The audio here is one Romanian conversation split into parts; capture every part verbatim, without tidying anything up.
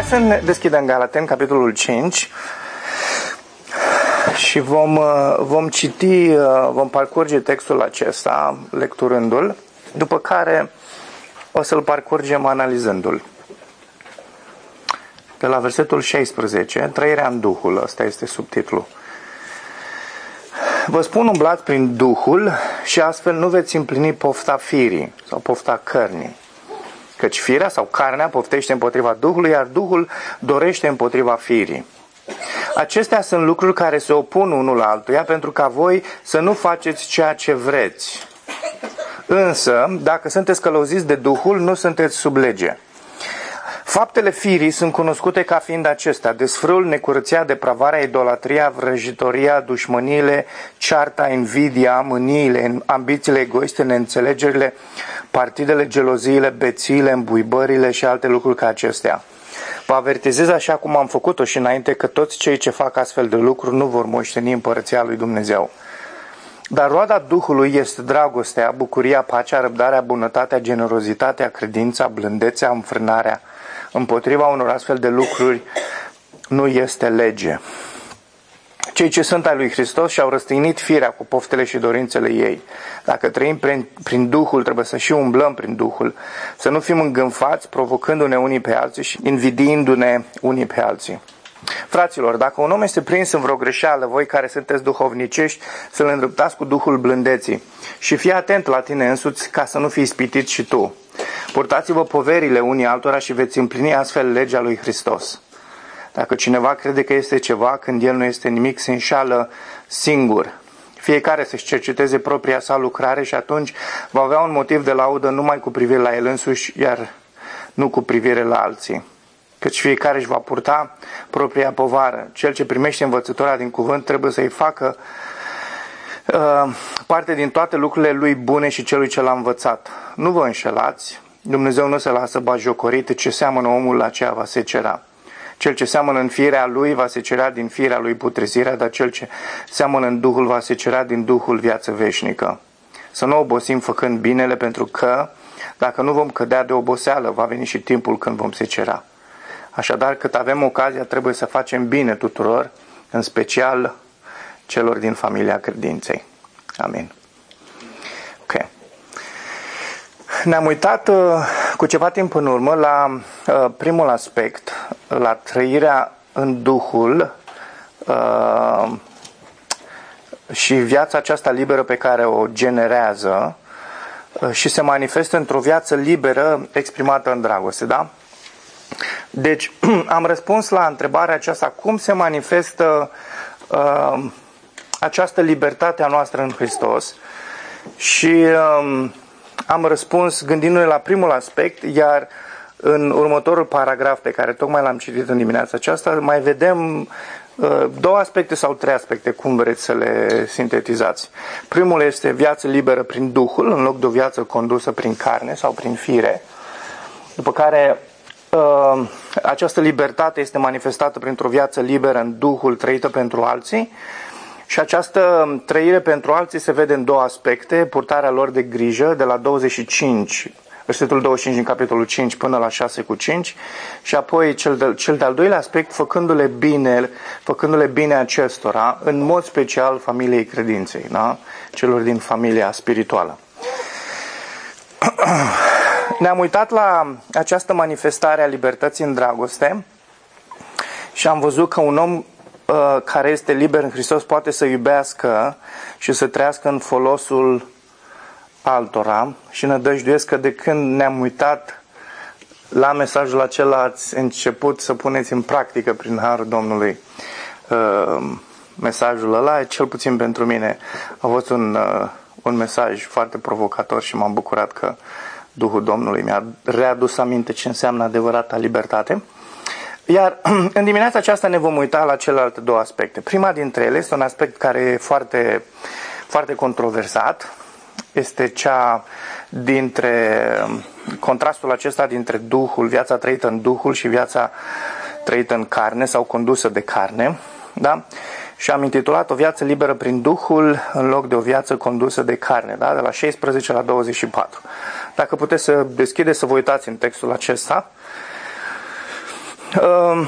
să ne deschidem Galateni, capitolul cinci, și vom, vom citi, vom parcurge textul acesta, lecturându-l, după care o să-l parcurgem analizându-l. De la versetul șaisprezece, trăirea în Duhul, ăsta este subtitlul. Vă spun, umblați prin Duhul și astfel nu veți împlini pofta firii sau pofta cărnii. Căci firea sau carnea poftește împotriva Duhului, iar Duhul dorește împotriva firii. Acestea sunt lucruri care se opun unul la altuia pentru ca voi să nu faceți ceea ce vreți. Însă, dacă sunteți călăuziți de Duhul, nu sunteți sub lege. Faptele firii sunt cunoscute ca fiind acestea: desfrâul, necurăția, depravarea, idolatria, vrăjitoria, dușmăniile, cearta, invidia, mâniile, ambițiile egoiste, neînțelegerile, partidele, geloziile, bețiile, îmbuibările și alte lucruri ca acestea. Vă avertizez, așa cum am făcut-o și înainte, că toți cei ce fac astfel de lucruri nu vor moșteni împărăția lui Dumnezeu. Dar roada Duhului este dragostea, bucuria, pacea, răbdarea, bunătatea, generozitatea, credința, blândețea, înfrânarea. Împotriva unor astfel de lucruri nu este lege. Cei ce sunt ai lui Hristos și-au răstignit firea cu poftele și dorințele ei. Dacă trăim prin, prin Duhul, trebuie să și umblăm prin Duhul. Să nu fim îngânfați, provocându-ne unii pe alții și invidiindu-ne unii pe alții. Fraților, dacă un om este prins în vreo greșeală, voi care sunteți duhovnicești, să-l îndreptați cu Duhul blândeții. Și fii atent la tine însuți ca să nu fii ispitit și tu. Purtați-vă poverile unii altora și veți împlini astfel legea lui Hristos. Dacă cineva crede că este ceva, când el nu este nimic, se înșală singur. Fiecare să-și cerceteze propria sa lucrare și atunci va avea un motiv de laudă numai cu privire la el însuși, iar nu cu privire la alții. Căci fiecare își va purta propria povară. Cel ce primește învățătura din cuvânt trebuie să-i facă uh, parte din toate lucrurile lui bune și celui ce l-a învățat. Nu vă înșelați, Dumnezeu nu se lasă batjocorit, ce seamănă omul la aceea va secera. Cel ce seamănă în firea lui va secera din firea lui putrezirea, dar cel ce seamănă în Duhul va secera din Duhul viață veșnică. Să nu obosim făcând binele, pentru că dacă nu vom cădea de oboseală, va veni și timpul când vom secera. Așadar, cât avem ocazia, trebuie să facem bine tuturor, în special celor din familia credinței. Amin. Ok. Ne-am uitat uh, cu ceva timp în urmă la uh, primul aspect, la trăirea în Duhul uh, și viața aceasta liberă pe care o generează uh, și se manifestă într-o viață liberă exprimată în dragoste, da? Deci, am răspuns la întrebarea aceasta: cum se manifestă uh, această libertate a noastră în Hristos? Și uh, am răspuns gândindu-ne la primul aspect, iar în următorul paragraf pe care tocmai l-am citit în dimineața aceasta, mai vedem uh, două aspecte sau trei aspecte, cum vreți să le sintetizați. Primul este viață liberă prin Duhul, în loc de o viață condusă prin carne sau prin fire. După care uh, această libertate este manifestată printr-o viață liberă în Duhul, trăită pentru alții. Și această trăire pentru alții se vede în două aspecte: purtarea lor de grijă, de la douăzeci și cinci, versetul douăzeci și cinci din capitolul cinci până la șase cu cinci, și apoi cel, de, cel de-al doilea aspect, făcându-le bine, făcându-le bine acestora, în mod special familiei credinței, da? Celor din familia spirituală. Ne-am uitat la această manifestare a libertății în dragoste și am văzut că un om care este liber în Hristos poate să iubească și să trăiască în folosul altora, și nădăjduiesc că de când ne-am uitat la mesajul acela ați început să puneți în practică prin harul Domnului mesajul ăla. Cel puțin pentru mine a fost un, un mesaj foarte provocator și m-am bucurat că Duhul Domnului mi-a readus aminte ce înseamnă adevărata libertate. Iar în dimineața aceasta ne vom uita la celelalte două aspecte. Prima dintre ele este un aspect care e foarte, foarte controversat. Este cea dintre contrastul acesta dintre Duhul, viața trăită în Duhul, și viața trăită în carne sau condusă de carne. Da? Și am intitulat o viață liberă prin Duhul în loc de o viață condusă de carne. Da? De la șaisprezece la douăzeci și patru. Dacă puteți să deschideți, să vă uitați în textul acesta. Uh,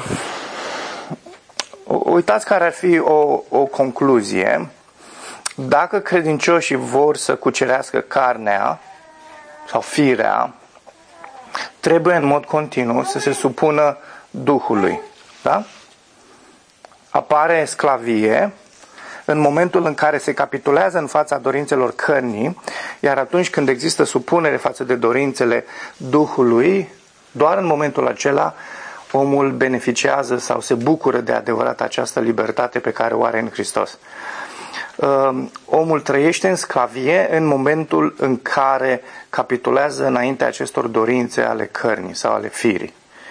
uitați care ar fi o, o concluzie. Dacă credincioșii vor să cucerească carnea sau firea, trebuie în mod continuu să se supună Duhului. Da? Apare sclavie în momentul în care se capitulează în fața dorințelor cărnii, iar atunci când există supunere față de dorințele Duhului, doar în momentul acela omul beneficiază sau se bucură de adevărat această libertate pe care o are în Hristos. Omul trăiește în sclavie în momentul în care capitulează înaintea acestor dorințe ale cărnii sau ale firii.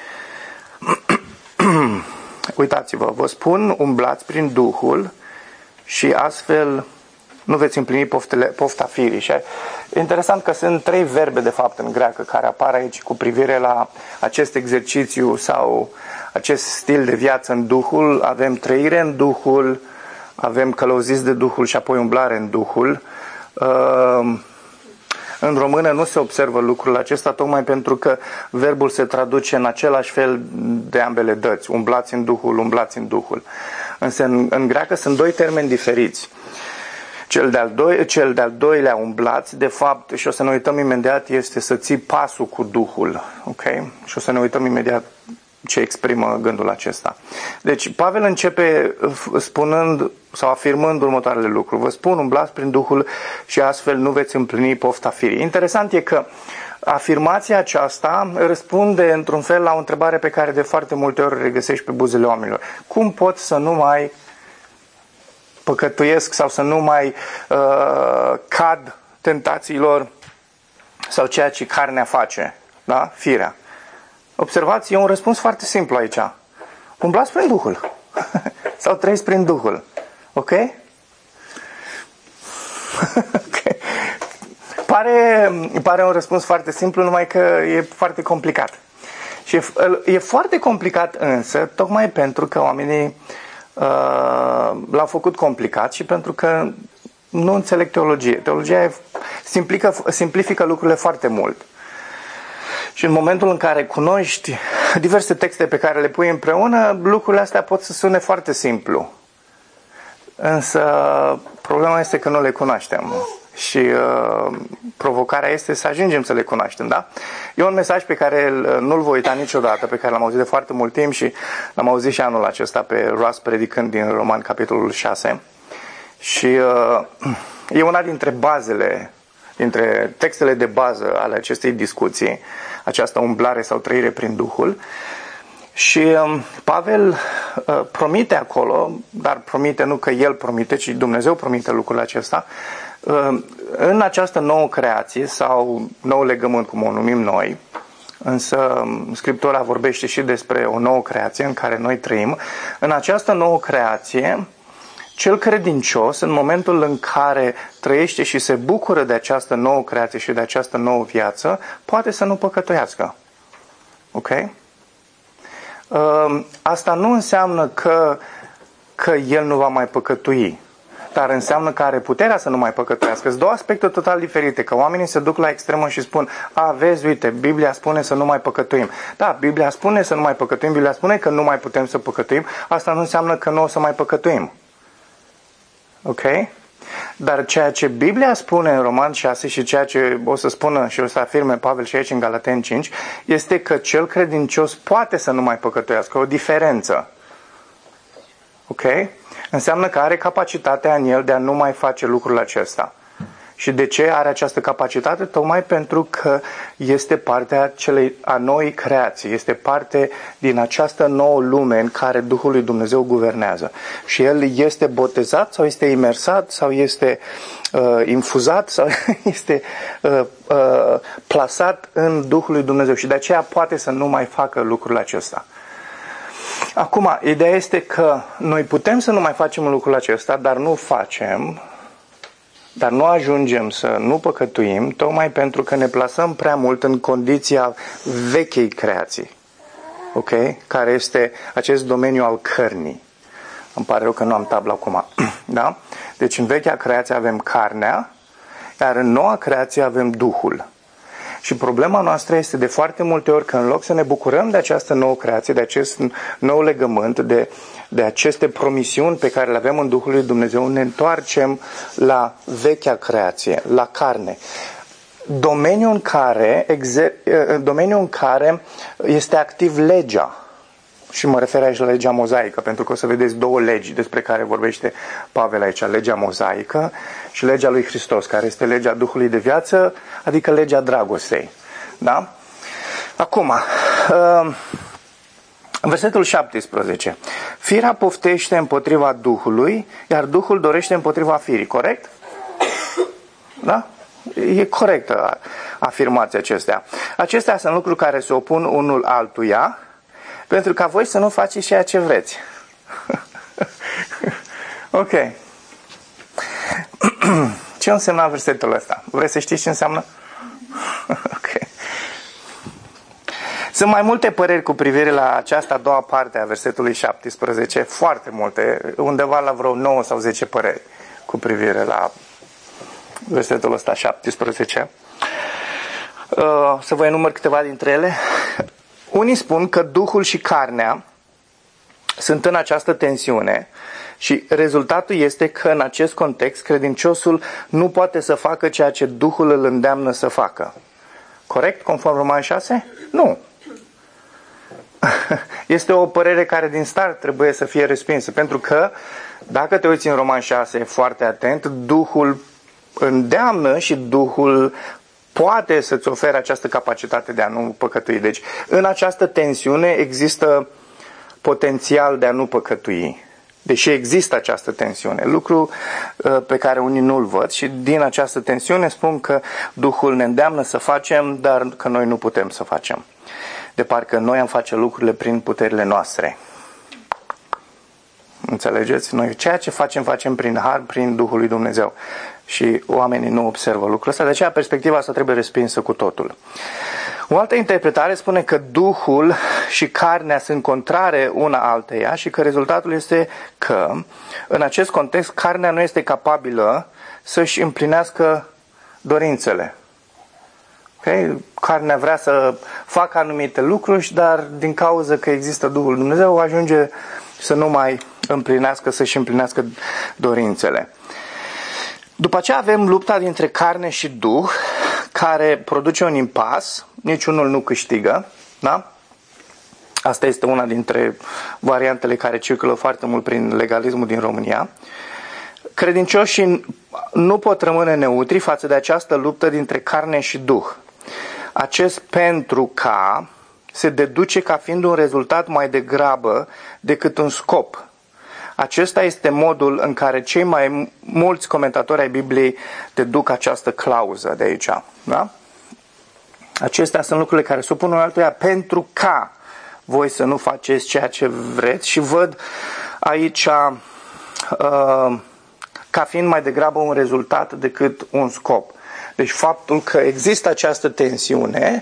Uitați-vă, vă spun, umblați prin Duhul și astfel nu veți împlini poftele, pofta firii. Și e interesant că sunt trei verbe de fapt în greacă care apar aici cu privire la acest exercițiu sau acest stil de viață în Duhul. Avem trăire în Duhul, avem călăuziți de Duhul și apoi umblare în Duhul. În română nu se observă lucrul acesta tocmai pentru că verbul se traduce în același fel de ambele dăți. Umblați în Duhul, umblați în Duhul. Însă în, în greacă sunt doi termeni diferiți. Cel de-al, doi, cel de-al doilea umblați, de fapt, și o să ne uităm imediat, este să ții pasul cu Duhul. Ok? Și o să ne uităm imediat ce exprimă gândul acesta. Deci Pavel începe spunând sau afirmând următoarele lucruri. Vă spun, umblați prin Duhul și astfel nu veți împlini pofta firii. Interesant e că afirmația aceasta răspunde într-un fel la o întrebare pe care de foarte multe ori regăsești pe buzele oamenilor. Cum pot să nu mai păcătuiesc sau să nu mai uh, cad tentațiilor sau ceea ce carnea face, da? Firea. Observați, e un răspuns foarte simplu aici. Umblați prin Duhul. Sau trăiți prin Duhul. Ok? Okay. Pare, pare un răspuns foarte simplu, numai că e foarte complicat. Și e, e foarte complicat însă, tocmai pentru că oamenii uh, l-au făcut complicat și pentru că nu înțeleg teologie. Teologia simplifică, simplifică lucrurile foarte mult. Și în momentul în care cunoști diverse texte pe care le pui împreună, lucrurile astea pot să sune foarte simplu. Însă problema este că nu le cunoaștem. Și uh, provocarea este să ajungem să le cunoaștem, da? E un mesaj pe care nu-l voi uita niciodată, pe care l-am auzit de foarte mult timp și l-am auzit și anul acesta pe Ross predicând din Roman, capitolul șase. Și uh, e una dintre bazele, dintre textele de bază ale acestei discuții, această umblare sau trăire prin Duhul. Și um, Pavel uh, promite acolo, dar promite nu că el promite, ci Dumnezeu promite lucrul acesta, uh, în această nouă creație sau nou legământ, cum o numim noi, însă um, Scriptura vorbește și despre o nouă creație în care noi trăim. În această nouă creație, cel credincios, în momentul în care trăiește și se bucură de această nouă creație și de această nouă viață, poate să nu păcătuiască. Ok? Asta nu înseamnă că, că el nu va mai păcătui, dar înseamnă că are puterea să nu mai păcătuiască. Sunt două aspecte total diferite, că oamenii se duc la extremă și spun, a, vezi, uite, Biblia spune să nu mai păcătuim. Da, Biblia spune să nu mai păcătuim, Biblia spune că nu mai putem să păcătuim, asta nu înseamnă că nu o să mai păcătuim. Ok? Dar ceea ce Biblia spune în Roman șase și ceea ce o să spună și o să afirme Pavel și aici în Galateni cinci este că cel credincios poate să nu mai păcătuiască, o diferență. Ok? Înseamnă că are capacitatea în el de a nu mai face lucrul acesta. Și de ce are această capacitate? Tocmai pentru că este partea celei a noii creații, este parte din această nouă lume în care Duhul lui Dumnezeu guvernează. Și el este botezat sau este imersat sau este uh, infuzat sau este uh, uh, plasat în Duhul lui Dumnezeu și de aceea poate să nu mai facă lucrul acesta. Acum, ideea este că noi putem să nu mai facem lucrul acesta, dar nu facem. Dar nu ajungem să nu păcătuim, tocmai pentru că ne plasăm prea mult în condiția vechei creații, ok? Care este acest domeniu al cărnii. Îmi pare rău că nu am tabla acum, da? Deci în vechea creație avem carnea, iar în noua creație avem Duhul. Și problema noastră este de foarte multe ori că în loc să ne bucurăm de această nouă creație, de acest nou legământ, de, de aceste promisiuni pe care le avem în Duhul lui Dumnezeu, ne întoarcem la vechea creație, la carne. Domeniul în care, exer, domeniul în care este activ legea. Și mă refer aici la legea mozaică, pentru că o să vedeți două legi despre care vorbește Pavel aici, legea mozaică și legea lui Hristos, care este legea Duhului de viață, adică legea dragostei. Da? Acum, versetul șaptesprezece. Firea poftește împotriva Duhului, iar Duhul dorește împotriva firii, corect? Da? E corectă afirmația acestea. Acestea sunt lucruri care se opun unul altuia, pentru ca voi să nu faceți ceea ce vreți. Ok. Ce înseamnă versetul ăsta? Vreți să știți ce înseamnă? Ok. Sunt mai multe păreri cu privire la această a doua parte a versetului șaptesprezece, foarte multe, undeva la vreo nouă sau zece păreri cu privire la versetul ăsta șaptesprezece. Uh, să vă enumăr câteva dintre ele. Unii spun că Duhul și carnea sunt în această tensiune și rezultatul este că în acest context credinciosul nu poate să facă ceea ce Duhul îl îndeamnă să facă. Corect? Conform Roman șase? Nu. Este o părere care din start trebuie să fie respinsă, pentru că dacă te uiți în Roman șase foarte atent, Duhul îndeamnă și Duhul poate să-ți ofere această capacitate de a nu păcătui. Deci, în această tensiune există potențial de a nu păcătui. Deși există această tensiune, lucru pe care unii nu-l văd și din această tensiune spun că Duhul ne îndeamnă să facem, dar că noi nu putem să facem. De parcă noi am face lucrurile prin puterile noastre. Înțelegeți? Noi ceea ce facem, facem prin har, prin Duhul lui Dumnezeu. Și oamenii nu observă lucrul ăsta, de aceea perspectiva asta trebuie respinsă cu totul. O altă interpretare spune că Duhul și carnea sunt contrare una alteia și că rezultatul este că, în acest context, carnea nu este capabilă să-și împlinească dorințele. Okay? Carnea vrea să facă anumite lucruri, dar din cauza că există Duhul Dumnezeu, ajunge să nu mai împlinească, să-și împlinească dorințele. După aceea avem lupta dintre carne și Duh, care produce un impas, niciunul nu câștigă, da? Asta este una dintre variantele care circulă foarte mult prin legalismul din România. Credincioșii nu pot rămâne neutri față de această luptă dintre carne și Duh. Acest pentru ca se deduce ca fiind un rezultat mai degrabă decât un scop. Acesta este modul în care cei mai mulți comentatori ai Bibliei deduc această clauză de aici. Da? Acestea sunt lucrurile care supun unul altuia pentru ca voi să nu faceți ceea ce vreți și văd aici uh, ca fiind mai degrabă un rezultat decât un scop. Deci faptul că există această tensiune,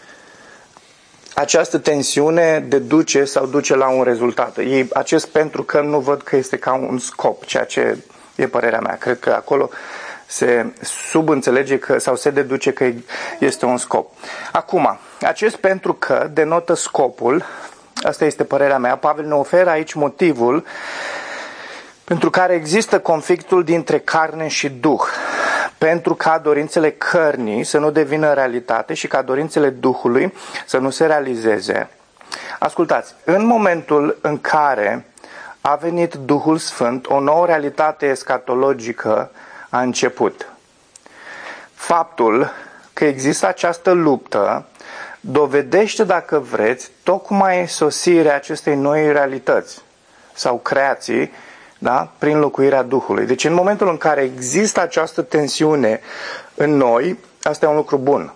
această tensiune deduce sau duce la un rezultat. Ei, acest pentru că nu văd că este ca un scop, ceea ce e părerea mea. Cred că acolo se subînțelege că, sau se deduce că este un scop. Acum, acest pentru că denotă scopul, asta este părerea mea, Pavel ne oferă aici motivul pentru care există conflictul dintre carne și Duh. Pentru ca dorințele cărnii să nu devină realitate și ca dorințele Duhului să nu se realizeze. Ascultați, în momentul în care a venit Duhul Sfânt, o nouă realitate escatologică a început. Faptul că există această luptă dovedește, dacă vreți, tocmai sosirea acestei noi realități sau creații, da? Prin locuirea Duhului. Deci în momentul în care există această tensiune în noi, asta e un lucru bun.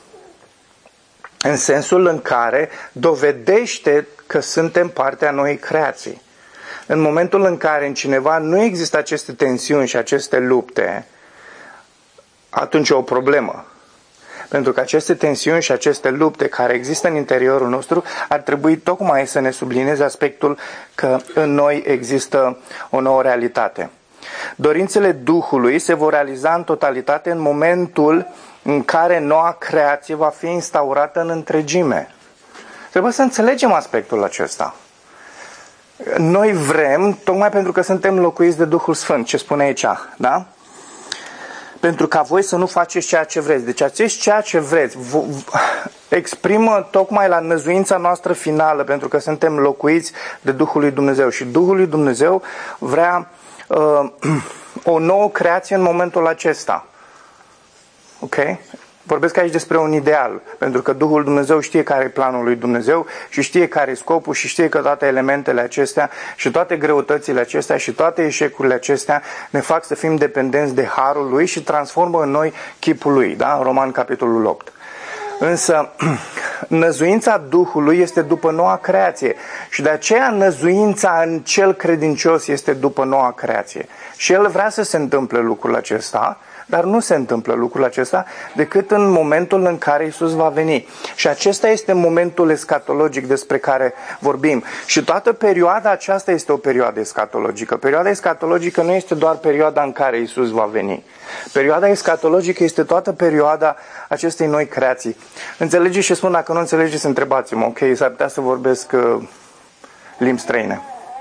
În sensul în care dovedește că suntem partea noii creații. În momentul în care în cineva nu există aceste tensiuni și aceste lupte, atunci e o problemă. Pentru că aceste tensiuni și aceste lupte care există în interiorul nostru ar trebui tocmai să ne sublinieze aspectul că în noi există o nouă realitate. Dorințele Duhului se vor realiza în totalitate în momentul în care noua creație va fi instaurată în întregime. Trebuie să înțelegem aspectul acesta. Noi vrem, tocmai pentru că suntem locuiți de Duhul Sfânt, ce spune aici, da? Pentru ca voi să nu faceți ceea ce vreți. Deci acești ceea ce vreți exprimă tocmai la năzuința noastră finală, pentru că suntem locuiți de Duhul lui Dumnezeu. Și Duhul lui Dumnezeu vrea uh, o nouă creație în momentul acesta. Ok? Vorbesc aici despre un ideal, pentru că Duhul Dumnezeu știe care e planul lui Dumnezeu și știe care e scopul și știe că toate elementele acestea și toate greutățile acestea și toate eșecurile acestea ne fac să fim dependenți de harul lui și transformă în noi chipul lui, da? Roman capitolul opt. Însă năzuința Duhului este după noua creație și de aceea năzuința în cel credincios este după noua creație. Și el vrea să se întâmple lucrul acesta, dar nu se întâmplă lucrul acesta decât în momentul în care Iisus va veni. Și acesta este momentul escatologic despre care vorbim. Și toată perioada aceasta este o perioadă escatologică. Perioada escatologică nu este doar perioada în care Iisus va veni. Perioada escatologică este toată perioada acestei noi creații. Înțelegeți ce spun? Dacă nu înțelegeți, întrebați-mă. Ok, s-ar putea să vorbesc uh, limbi străine.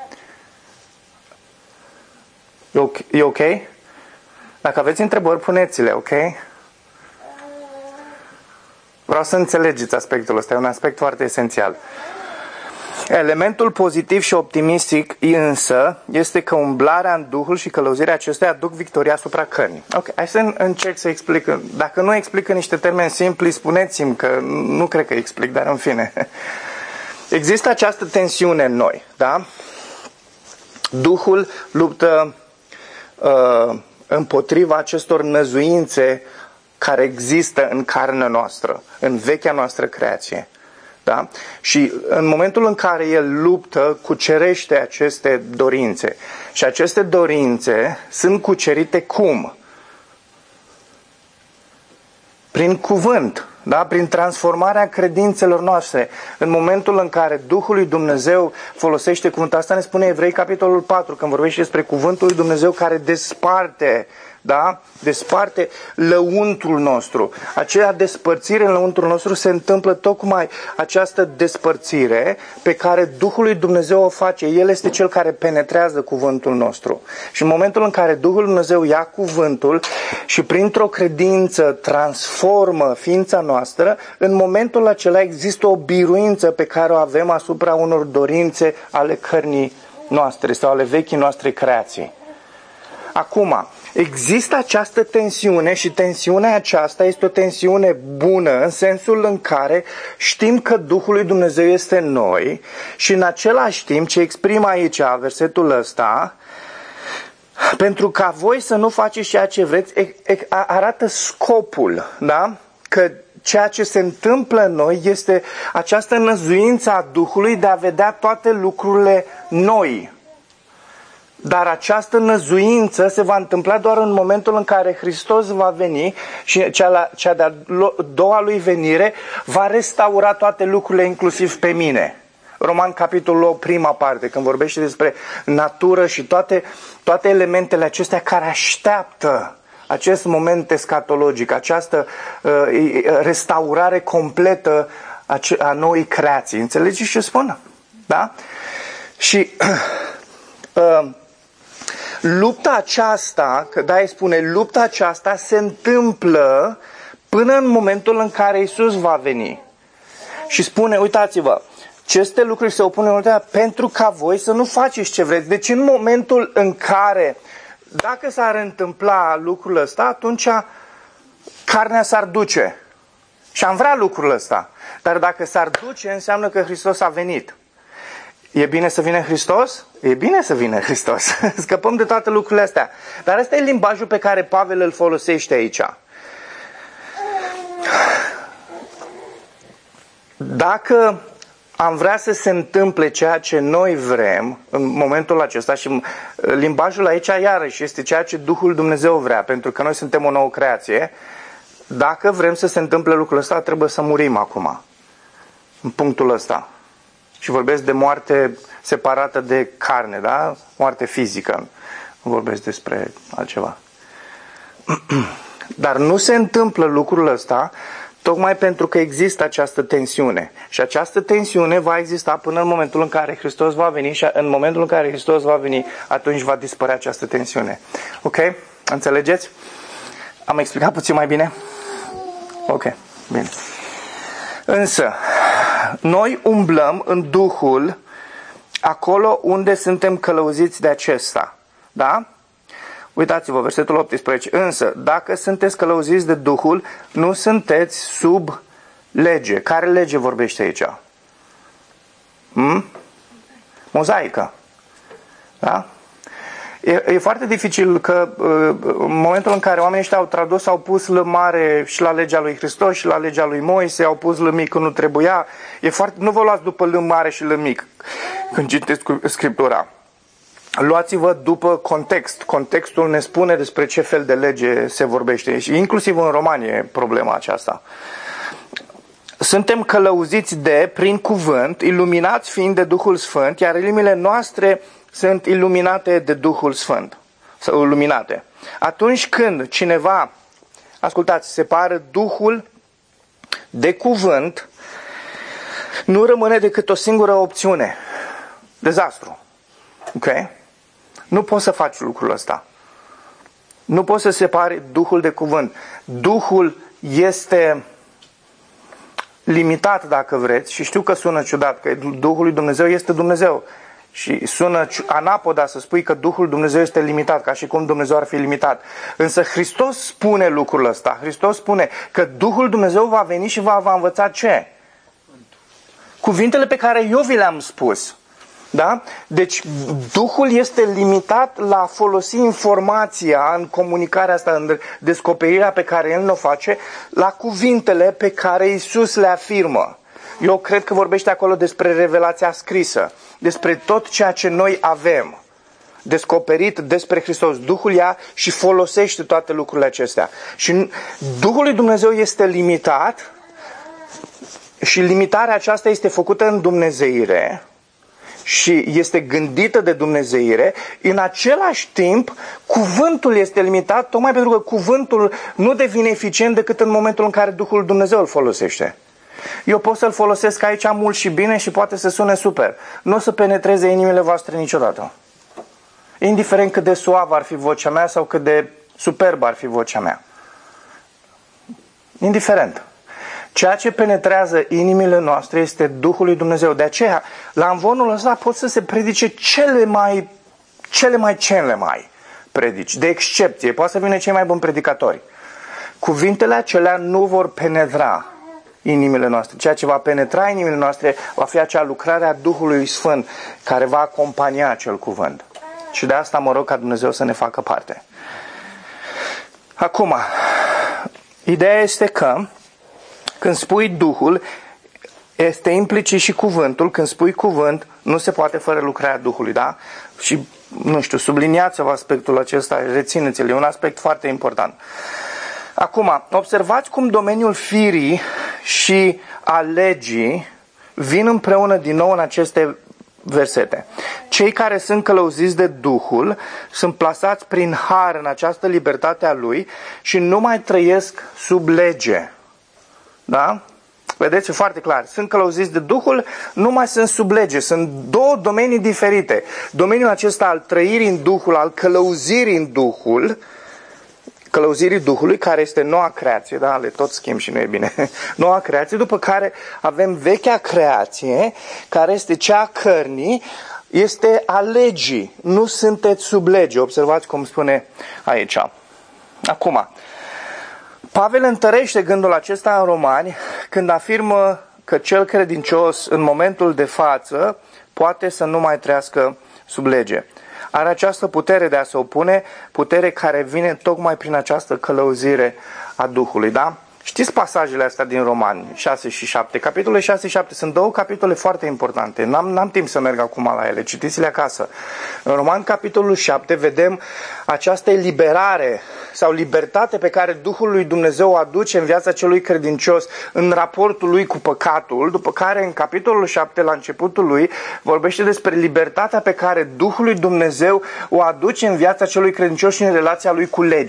E ok? E ok? Dacă aveți întrebări, puneți-le, ok? Vreau să înțelegeți aspectul ăsta, e un aspect foarte esențial. Elementul pozitiv și optimistic însă este că umblarea în Duhul și călăuzirea acestuia aduc victoria asupra cărnii. Ok, hai să încerc să explic. Dacă nu explic în niște termeni simpli, spuneți-mi că nu cred că explic, dar în fine. Există această tensiune în noi, da? Duhul luptă uh, împotriva acestor năzuințe care există în carnea noastră, în vechea noastră creație. Da? Și în momentul în care el luptă, cucerește aceste dorințe. Și aceste dorințe sunt cucerite cum? Prin cuvânt, da? Prin transformarea credințelor noastre. În momentul în care Duhul lui Dumnezeu folosește cuvântul, asta ne spune Evrei capitolul patru, când vorbește despre cuvântul lui Dumnezeu care desparte, da? Desparte lăuntrul nostru. Aceea despărțire în lăuntrul nostru se întâmplă tocmai această despărțire pe care Duhul lui Dumnezeu o face. El este cel care penetrează cuvântul nostru. Și în momentul în care Duhul lui Dumnezeu ia cuvântul și printr-o credință transformă ființa noastră, în momentul acela există o biruință pe care o avem asupra unor dorințe ale cărnii noastre sau ale vechii noastre creații. Acum, există această tensiune și tensiunea aceasta este o tensiune bună în sensul în care știm că Duhul lui Dumnezeu este în noi și în același timp ce exprimă aici versetul ăsta, pentru ca voi să nu faceți ceea ce vreți, arată scopul, da? Că ceea ce se întâmplă în noi este această năzuință a Duhului de a vedea toate lucrurile noi. Dar această năzuință se va întâmpla doar în momentul în care Hristos va veni și cea, cea de-a doua lui venire va restaura toate lucrurile, inclusiv pe mine. Roman capitolul opt, prima parte, când vorbește despre natură și toate, toate elementele acestea care așteaptă acest moment escatologic, această uh, restaurare completă a, ce, a noii creații. Înțelegeți ce spun? Da? Și uh, lupta aceasta, că da, îi spune, lupta aceasta se întâmplă până în momentul în care Iisus va veni. Și spune, uitați-vă, aceste lucruri se opun în ultima pentru ca voi să nu faceți ce vreți. Deci în momentul în care, dacă s-ar întâmpla lucrul ăsta, atunci carnea s-ar duce. Și am vrea lucrul ăsta. Dar dacă s-ar duce, înseamnă că Hristos a venit. E bine să vină Hristos? E bine să vină Hristos. Scăpăm de toate lucrurile astea. Dar ăsta e limbajul pe care Pavel îl folosește aici. Dacă am vrea să se întâmple ceea ce noi vrem în momentul acesta și limbajul aici iarăși este ceea ce Duhul Dumnezeu vrea, pentru că noi suntem o nouă creație, dacă vrem să se întâmple lucrul ăsta, trebuie să murim acum. În punctul ăsta. Și vorbesc de moarte separată de carne, da? Moarte fizică. Nu vorbesc despre altceva. Dar nu se întâmplă lucrul ăsta tocmai pentru că există această tensiune. Și această tensiune va exista până în momentul în care Hristos va veni și în momentul în care Hristos va veni, atunci va dispărea această tensiune. Ok? Înțelegeți? Am explicat puțin mai bine? Ok, bine. Însă, noi umblăm în Duhul acolo unde suntem călăuziți de acesta. Da? Uitați-vă, versetul optsprezece. Însă, dacă sunteți călăuziți de Duhul, nu sunteți sub lege. Care lege vorbește aici? Hmm? Mozaică. Da? E, e foarte dificil că în momentul în care oamenii ăștia au tradus, au pus L mare și la legea lui Hristos și la legea lui Moise, au pus L mic când nu trebuia. E foarte, nu vă luați după L mare și L mic când citiți Scriptura. Luați-vă după context. Contextul ne spune despre ce fel de lege se vorbește. Și inclusiv în Romani e problema aceasta. Suntem călăuziți de, prin cuvânt, iluminați fiind de Duhul Sfânt, iar inimile noastre sunt iluminate de Duhul Sfânt. Sau iluminate. Atunci când cineva, ascultați, separă Duhul de cuvânt, nu rămâne decât o singură opțiune. Dezastru. Ok? Nu poți să faci lucrul ăsta. Nu poți să separi Duhul de cuvânt. Duhul este limitat, dacă vreți, și știu că sună ciudat, că Duhul lui Dumnezeu este Dumnezeu. Și sună anapoda să spui că Duhul Dumnezeu este limitat, ca și cum Dumnezeu ar fi limitat. Însă Hristos spune lucrul ăsta. Hristos spune că Duhul Dumnezeu va veni și va, va învăța ce? Cuvintele pe care eu vi le-am spus. Da? Deci Duhul este limitat la a folosi informația în comunicarea asta, în descoperirea pe care El ne-o face, la cuvintele pe care Iisus le afirmă. Eu cred că vorbește acolo despre revelația scrisă, despre tot ceea ce noi avem descoperit despre Hristos. Duhul ia și folosește toate lucrurile acestea. Și Duhul lui Dumnezeu este limitat și limitarea aceasta este făcută în dumnezeire și este gândită de dumnezeire. În același timp, cuvântul este limitat tocmai pentru că cuvântul nu devine eficient decât în momentul în care Duhul Dumnezeu îl folosește. Eu pot să-l folosesc aici mult și bine și poate să sune super. Nu o să penetreze inimile voastre niciodată. Indiferent cât de suavă ar fi vocea mea sau cât de superbă ar fi vocea mea. Indiferent. Ceea ce penetrează inimile noastre este Duhul lui Dumnezeu. De aceea, la amvonul ăsta pot să se predice cele mai, cele mai, cele mai predici. De excepție. Poate să vină cei mai buni predicatori. Cuvintele acelea nu vor penetra inimile noastre. Ceea ce va penetra inimile noastre va fi acea lucrare a Duhului Sfânt care va acompania acel cuvânt. Și de asta mă rog ca Dumnezeu să ne facă parte. Acum, ideea este că când spui Duhul, este implicit și cuvântul. Când spui cuvânt, nu se poate fără lucrarea Duhului, da? Și, nu știu, subliniați-vă aspectul acesta, rețineți-l, e un aspect foarte important. Acum, observați cum domeniul firii și a legii vin împreună din nou în aceste versete. Cei care sunt călăuziți de Duhul sunt plasați prin har în această libertate a Lui și nu mai trăiesc sub lege. Da? Vedeți, foarte clar. Sunt călăuziți de Duhul, nu mai sunt sub lege. Sunt două domenii diferite. Domeniul acesta al trăirii în Duhul, al călăuzirii în Duhul, călăuzirii Duhului, care este noua creație, da? Le tot schimb și nu e bine. Noua creație, după care avem vechea creație, care este cea a cărnii, este a legii. Nu sunteți sub lege. Observați cum spune aici. Acum, Pavel întărește gândul acesta în Romani când afirmă că cel credincios în momentul de față poate să nu mai trăiască sub lege. Are această putere de a se opune, putere care vine tocmai prin această călăuzire a Duhului, da? Știți pasajele astea din Romani șase și șapte? Capitolele șase și șapte sunt două capitole foarte importante. N-am, n-am timp să merg acum la ele, citiți-le acasă. În Romani, capitolul șapte, vedem această eliberare sau libertate pe care Duhul lui Dumnezeu o aduce în viața celui credincios în raportul lui cu păcatul, după care în capitolul șapte, la începutul lui, vorbește despre libertatea pe care Duhul lui Dumnezeu o aduce în viața celui credincios și în relația lui cu legea.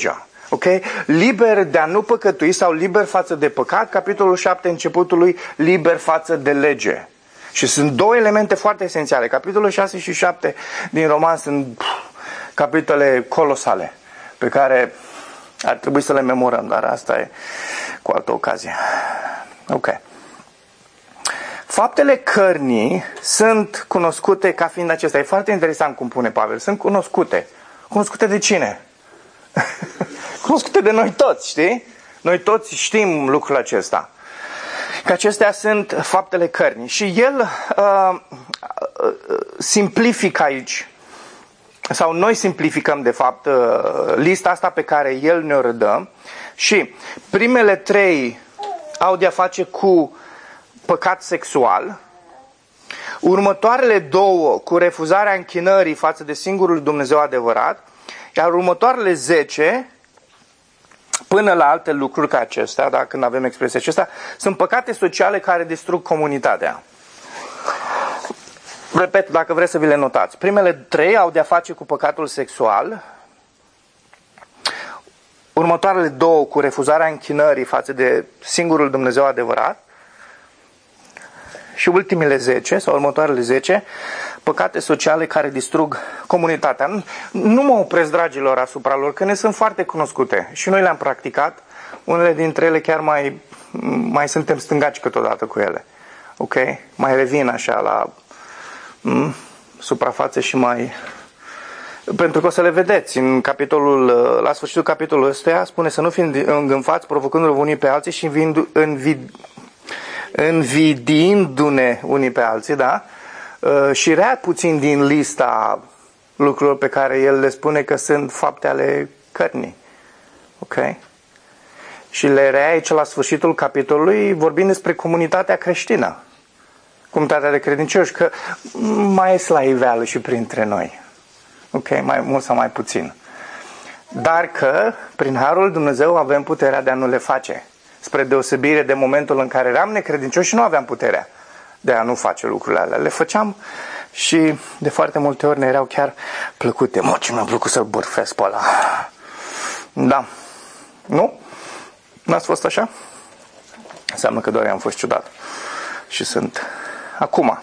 Ok? Liber de a nu păcătui sau liber față de păcat, capitolul șapte, începutul lui, liber față de lege. Și sunt două elemente foarte esențiale. Capitolul șase și șapte din Roman sunt pf, capitole colosale pe care ar trebui să le memorăm, dar asta e cu altă ocazie. Ok. Faptele cărnii sunt cunoscute ca fiind acestea. E foarte interesant cum pune Pavel. Sunt cunoscute. Cunoscute de cine? Cunoscute de noi toți, știi? Noi toți știm lucrul acesta. Că acestea sunt faptele cărnii. Și el uh, simplifică aici, sau noi simplificăm de fapt uh, lista asta pe care el ne-o redă. Și primele trei au de-a face cu păcat sexual, următoarele două cu refuzarea închinării față de singurul Dumnezeu adevărat, iar următoarele zece până la alte lucruri ca acestea, da, când avem expresia acestea, sunt păcate sociale care distrug comunitatea. Repet, dacă vreți să vi le notați. Primele trei au de-a face cu păcatul sexual, următoarele două cu refuzarea închinării față de singurul Dumnezeu adevărat și ultimele zece, sau următoarele zece, păcate sociale care distrug comunitatea. Nu, nu mă opresc, dragilor, asupra lor, că ne sunt foarte cunoscute și noi le-am practicat. Unele dintre ele chiar mai, mai suntem stângaci câteodată cu ele. Ok? Mai revin așa la m, suprafață și mai... Pentru că o să le vedeți în capitolul, la sfârșitul capitolului ăsta spune să nu fim îngânfați, provocându-vă unii pe alții și învid, învidindu-ne unii pe alții, da? Și rea puțin din lista lucrurilor pe care el le spune că sunt fapte ale cărnii. Ok? Și le rea aici la sfârșitul capitolului vorbind despre comunitatea creștină. Comunitatea de credincioși, că mai este la iveală și printre noi. Ok? Mai mult sau mai puțin. Dar că prin harul Dumnezeu avem puterea de a nu le face. Spre deosebire de momentul în care eram necredincioși și nu aveam puterea de a nu face lucrurile alea. Le făceam și de foarte multe ori ne erau chiar plăcute. Mă, ce mi-a plăcut să-l bârfesc pe ăla. Da. Nu? N-ați fost așa? Înseamnă că doar am fost ciudat. Și sunt. Acum.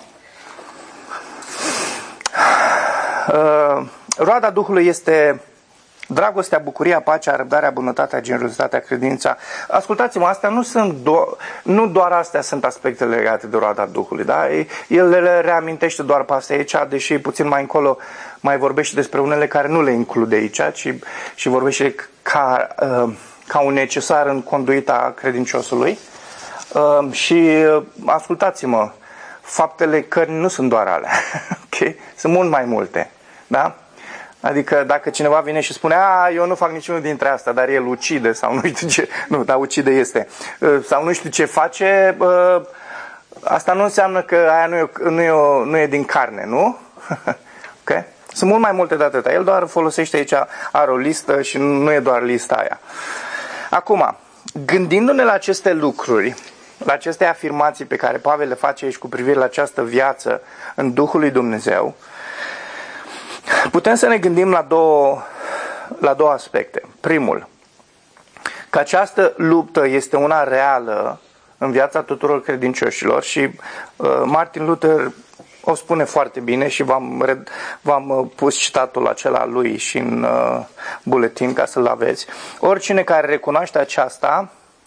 Uh, roada Duhului este dragostea, bucuria, pacea, răbdarea, bunătatea, generozitatea, credința. Ascultați-mă, astea nu sunt do- nu doar astea sunt aspectele legate de roada Duhului, da? El le reamintește doar pe astea aici, deși puțin mai încolo mai vorbește despre unele care nu le include aici, ci și vorbește ca, uh, ca un necesar în conduita credinciosului. Uh, și uh, ascultați-mă, faptele cărnii nu sunt doar alea, ok? Sunt mult mai multe, da? Adică dacă cineva vine și spune, a, eu nu fac niciunul dintre astea, dar el ucide sau nu știu ce, nu, dar ucide este, sau nu știu ce face, asta nu înseamnă că aia nu e, nu e, nu e din carne, nu? Ok? Sunt mult mai multe de atâta. El doar folosește aici, are o listă și nu e doar lista aia. Acum, gândindu-ne la aceste lucruri, la aceste afirmații pe care Pavel le face aici cu privire la această viață în Duhul lui Dumnezeu, putem să ne gândim la două, la două aspecte. Primul, că această luptă este una reală în viața tuturor credincioșilor și uh, Martin Luther o spune foarte bine și v-am, v-am pus citatul acela lui și în uh, buletin ca să-l aveți. Oricine care recunoaște aceasta,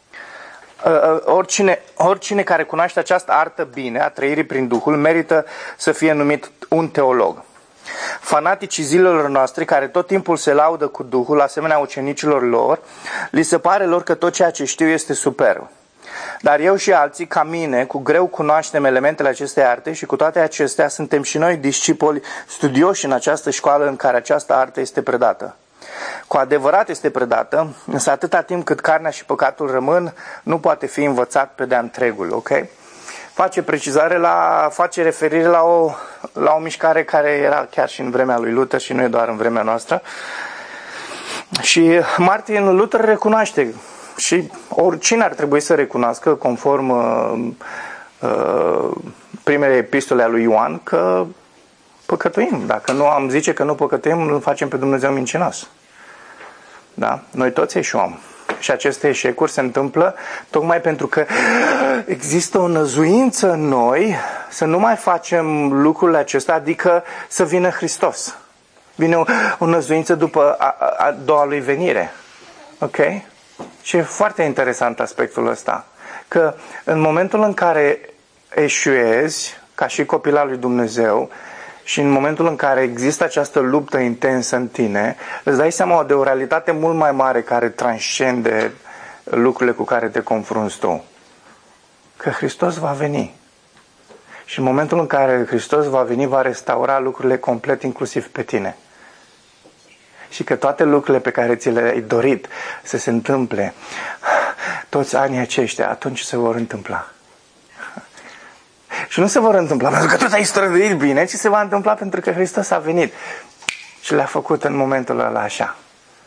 uh, oricine, oricine care cunoaște această artă bine a trăirii prin Duhul merită să fie numit un teolog. Fanaticii zilelor noastre, care tot timpul se laudă cu Duhul, asemenea ucenicilor lor, li se pare lor că tot ceea ce știu este superb. Dar eu și alții, ca mine, cu greu cunoaștem elementele acestei arte și cu toate acestea suntem și noi discipoli studioși în această școală în care această artă este predată. Cu adevărat este predată, însă atâta timp cât carnea și păcatul rămân, nu poate fi învățat pe de-a întregul, ok? Face precizare la, face referire la o, la o mișcare care era chiar și în vremea lui Luther și nu e doar în vremea noastră. Și Martin Luther recunoaște și oricine ar trebui să recunoască, conform uh, uh, primele epistole a lui Ioan, că păcătuim. Dacă nu am zice că nu păcătuim, îl facem pe Dumnezeu mincinos. Da? Noi toți eșuăm. Și aceste eșecuri se întâmplă tocmai pentru că există o năzuință în noi să nu mai facem lucrurile acestea, adică să vină Hristos. Vine o, o năzuință după a, a, a doua lui venire. Ok? Și e foarte interesant aspectul ăsta. Că în momentul în care eșuezi, ca și copil al lui Dumnezeu, și în momentul în care există această luptă intensă în tine, îți dai seama de o realitate mult mai mare care transcende lucrurile cu care te confrunți tu. Că Hristos va veni. Și în momentul în care Hristos va veni, va restaura lucrurile complet, inclusiv pe tine. Și că toate lucrurile pe care ți le-ai dorit să se întâmple, toți anii aceștia, atunci se vor întâmpla. Și nu se vor întâmpla pentru că tu ți-ai străduit bine, ci se va întâmpla pentru că Hristos a venit și le-a făcut în momentul ăla așa.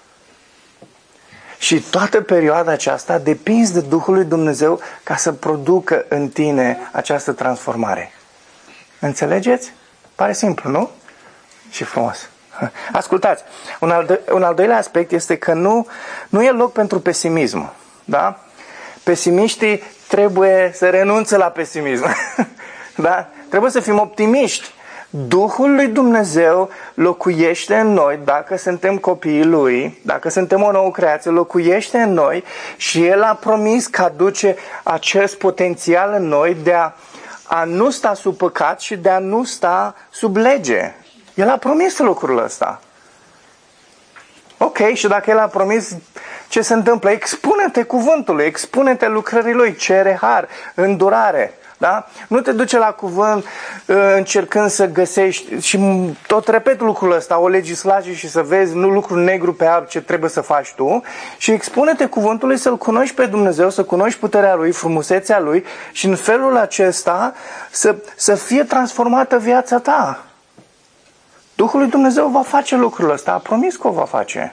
Și toată perioada aceasta depinzi de Duhul lui Dumnezeu ca să producă în tine această transformare. Înțelegeți? Pare simplu, nu? Și frumos. Ascultați, un al, do- un al doilea aspect este că nu, nu e loc pentru pesimism. Da? Pesimiștii trebuie să renunțe la pesimism. Da? Trebuie să fim optimiști. Duhul lui Dumnezeu locuiește în noi, dacă suntem copiii Lui, dacă suntem o nouă creație, locuiește în noi și El a promis că aduce acest potențial în noi de a, a nu sta sub păcat și de a nu sta sub lege. El a promis lucrul ăsta. Ok, și dacă El a promis, ce se întâmplă? Expune-te cuvântului, expune-te lucrării Lui, cere har, îndurare. Da? Nu te duce la cuvânt încercând să găsești, și tot repet lucrul ăsta, o legislație și să vezi nu lucru negru pe alb ce trebuie să faci tu, și expune-te cuvântului să-L cunoști pe Dumnezeu, să cunoști puterea Lui, frumusețea Lui și în felul acesta să, să fie transformată viața ta. Duhul lui Dumnezeu va face lucrul ăsta, a promis că o va face.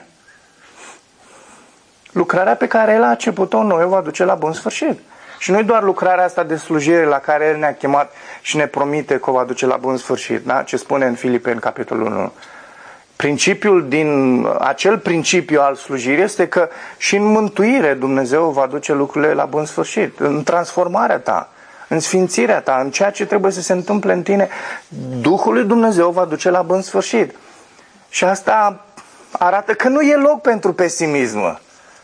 Lucrarea pe care El a început-o în noi o va duce la bun sfârșit. Și nu doar lucrarea asta de slujire la care El ne-a chemat și ne promite că o va duce la bun sfârșit, da? Ce spune în Filipeni, capitolul unu. Principiul din, acel principiu al slujirii este că și în mântuire Dumnezeu va duce lucrurile la bun sfârșit, în transformarea ta, în sfințirea ta, în ceea ce trebuie să se întâmple în tine, Duhul lui Dumnezeu va duce la bun sfârșit. Și asta arată că nu e loc pentru pesimism.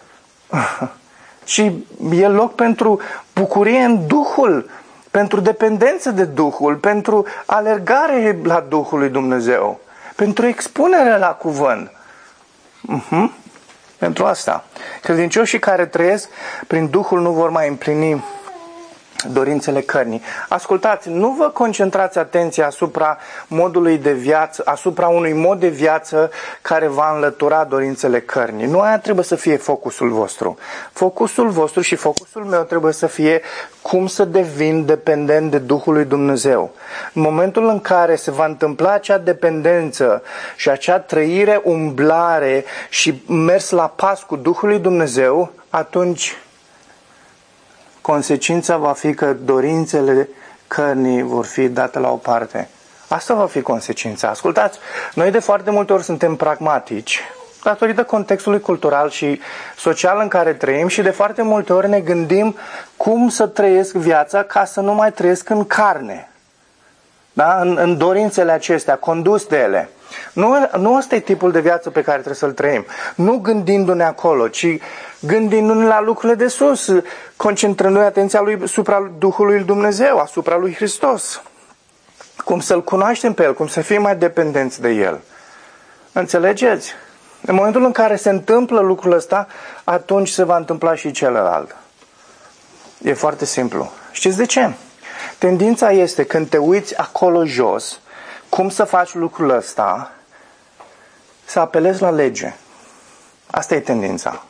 Și e loc pentru bucurie în Duhul, pentru dependență de Duhul, pentru alergare la Duhul lui Dumnezeu, pentru expunere la cuvânt. Uh-huh. Pentru asta. Credincioșii care trăiesc prin Duhul nu vor mai împlini dorințele cărnii. Ascultați, nu vă concentrați atenția asupra modului de viață, asupra unui mod de viață care va înlătura dorințele cărnii. Nu aia trebuie să fie focusul vostru. Focusul vostru și focusul meu trebuie să fie cum să devin dependent de Duhul lui Dumnezeu. În momentul în care se va întâmpla acea dependență și acea trăire, umblare și mers la pas cu Duhul lui Dumnezeu, atunci consecința va fi că dorințele cărnii vor fi date la o parte. Asta va fi consecința. Ascultați, noi de foarte multe ori suntem pragmatici datorită contextului cultural și social în care trăim și de foarte multe ori ne gândim cum să trăiesc viața ca să nu mai trăiesc în carne. Da? În, în dorințele acestea, condus de ele. Nu, nu ăsta e tipul de viață pe care trebuie să-l trăim. Nu gândindu-ne acolo, ci gândindu-ne la lucrurile de sus, concentrându-ne atenția lui asupra Duhului lui Dumnezeu, asupra lui Hristos. Cum să-L cunoaștem pe El, cum să fim mai dependenți de El. Înțelegeți? În momentul în care se întâmplă lucrul ăsta, atunci se va întâmpla și celălalt. E foarte simplu. Știți de ce? Tendința este când te uiți acolo jos, cum să faci lucrul ăsta, să apelezi la lege. Asta e tendința.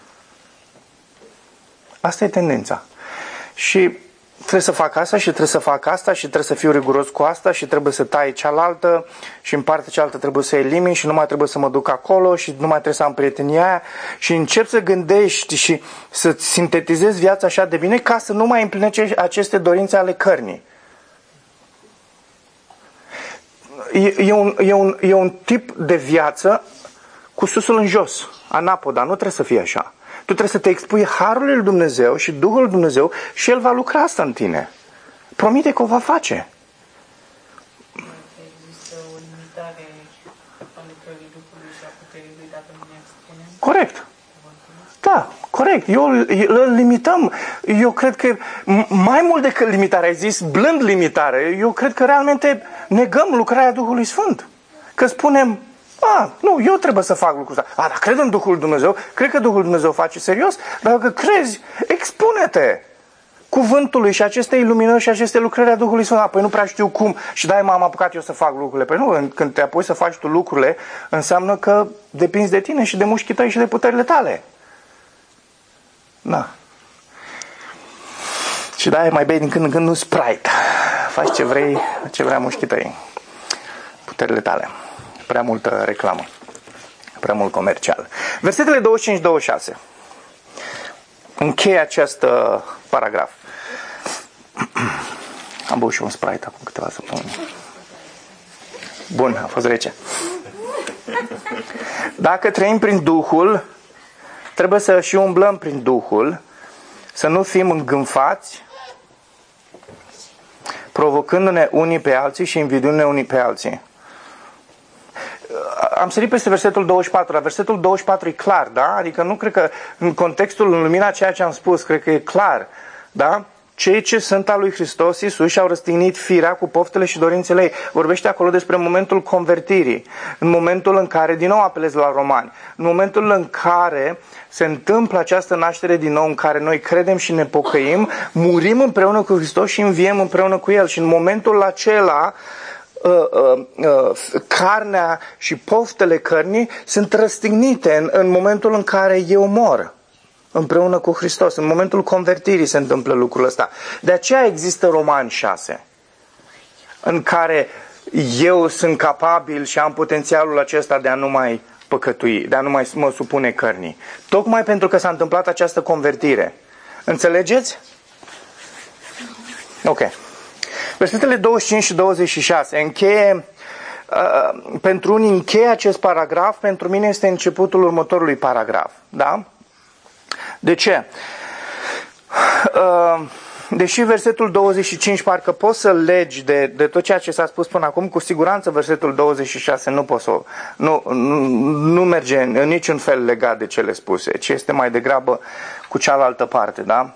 Asta e tendința. Și trebuie să fac asta și trebuie să fac asta și trebuie să fiu riguros cu asta și trebuie să tai cealaltă și în partea cealaltă trebuie să elimin și nu mai trebuie să mă duc acolo și nu mai trebuie să am prietenia aia și încep să gândești și să sintetizezi viața așa de bine ca să nu mai împlinești aceste dorințe ale cărnii. E, e, un, e, un, e un tip de viață cu susul în jos, anapoda, nu trebuie să fie așa. Tu trebuie să te expui harul lui Dumnezeu și Duhul lui Dumnezeu și El va lucra asta în tine. Promite că o va face. Există o limitare a lucrării Duhului și a puterii Lui dacă nu ne expunem? Corect. Da, corect. Eu îl limităm. Eu cred că mai mult decât limitare, ai zis blând limitare, eu cred că realmente negăm lucrarea Duhului Sfânt. Că spunem, a, nu, eu trebuie să fac lucrul ăsta. A, dar cred în Duhul Dumnezeu, cred că Duhul Dumnezeu face serios, dar dacă crezi, expune-te cuvântului și aceste iluminări și aceste lucrări a Duhului Sfânt. Păi nu prea știu cum și de-aia m-am apucat eu să fac lucrurile. Păi nu, când te apuci să faci tu lucrurile, înseamnă că depinzi de tine și de mușchii tăi și de puterile tale. Da. Și de-aia mai bei din când în când nu Sprite. Faci ce vrei, ce vrea mușchii tăi. Puterile tale. Prea multă reclamă. Prea mult comercial. Versetele douăzeci și cinci douăzeci și șase. Încheie acest uh, paragraf. Am băut și un Sprite acum câteva săptămâni. Bun, a fost rece. Dacă trăim prin Duhul, trebuie să și umblăm prin Duhul, să nu fim îngânfați, provocându-ne unii pe alții și invidiându-ne unii pe alții. Am sărit peste versetul douăzeci și patru, dar versetul douăzeci și patru e clar, da? Adică nu cred că în contextul, în lumina ceea ce am spus, cred că e clar, da? Cei ce sunt al lui Hristos Iisus și-au răstignit firea cu poftele și dorințele ei. Vorbește acolo despre momentul convertirii, în momentul în care, din nou apelez la Romani, în momentul în care se întâmplă această naștere din nou, în care noi credem și ne pocăim, murim împreună cu Hristos și înviem împreună cu El. Și în momentul acela, Uh, uh, uh, carnea și poftele cărnii sunt răstignite în, în momentul în care eu mor împreună cu Hristos. În momentul convertirii se întâmplă lucrul ăsta. De aceea există Romani șase, în care eu sunt capabil și am potențialul acesta de a nu mai păcătui, de a nu mai mă supune cărnii. Tocmai pentru că s-a întâmplat această convertire. Înțelegeți? Ok. Versetele douăzeci și cinci și douăzeci și șase încheie, uh, pentru unii încheie acest paragraf, pentru mine este începutul următorului paragraf. Da? De ce? Uh, deși versetul douăzeci și cinci parcă poți să legi de, de tot ceea ce s-a spus până acum, cu siguranță versetul douăzeci și șase nu poți să, nu, nu, nu merge în, în niciun fel legat de cele spuse, ci este mai degrabă cu cealaltă parte. Da?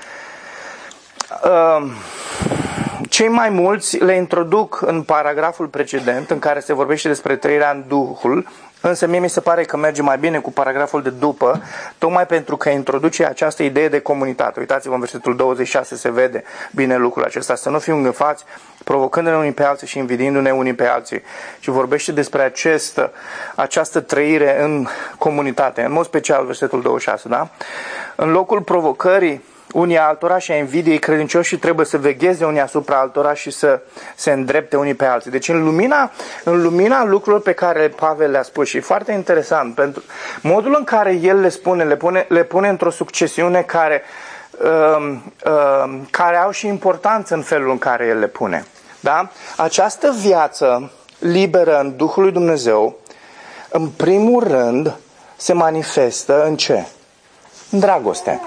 Uh, Cei mai mulți le introduc în paragraful precedent, în care se vorbește despre trăirea în Duhul, însă mie mi se pare că merge mai bine cu paragraful de după, tocmai pentru că introduce această idee de comunitate. Uitați-vă, în versetul douăzeci și șase se vede bine lucrul acesta, să nu fim îngânfați, provocându-ne unii pe alții și invidiindu-ne unii pe alții. Și vorbește despre acest, această trăire în comunitate, în mod special versetul douăzeci și șase, da? În locul provocării unii altora și a invidiei, credincioșii trebuie să vegheze unii asupra altora și să se îndrepte unii pe alții. Deci în lumina, în lumina lucrurilor pe care Pavel le-a spus, și e foarte interesant, pentru modul în care el le spune, le pune, le pune într-o succesiune care, uh, uh, care au și importanță în felul în care el le pune. Da? Această viață liberă în Duhul lui Dumnezeu, în primul rând, se manifestă în ce? În dragoste.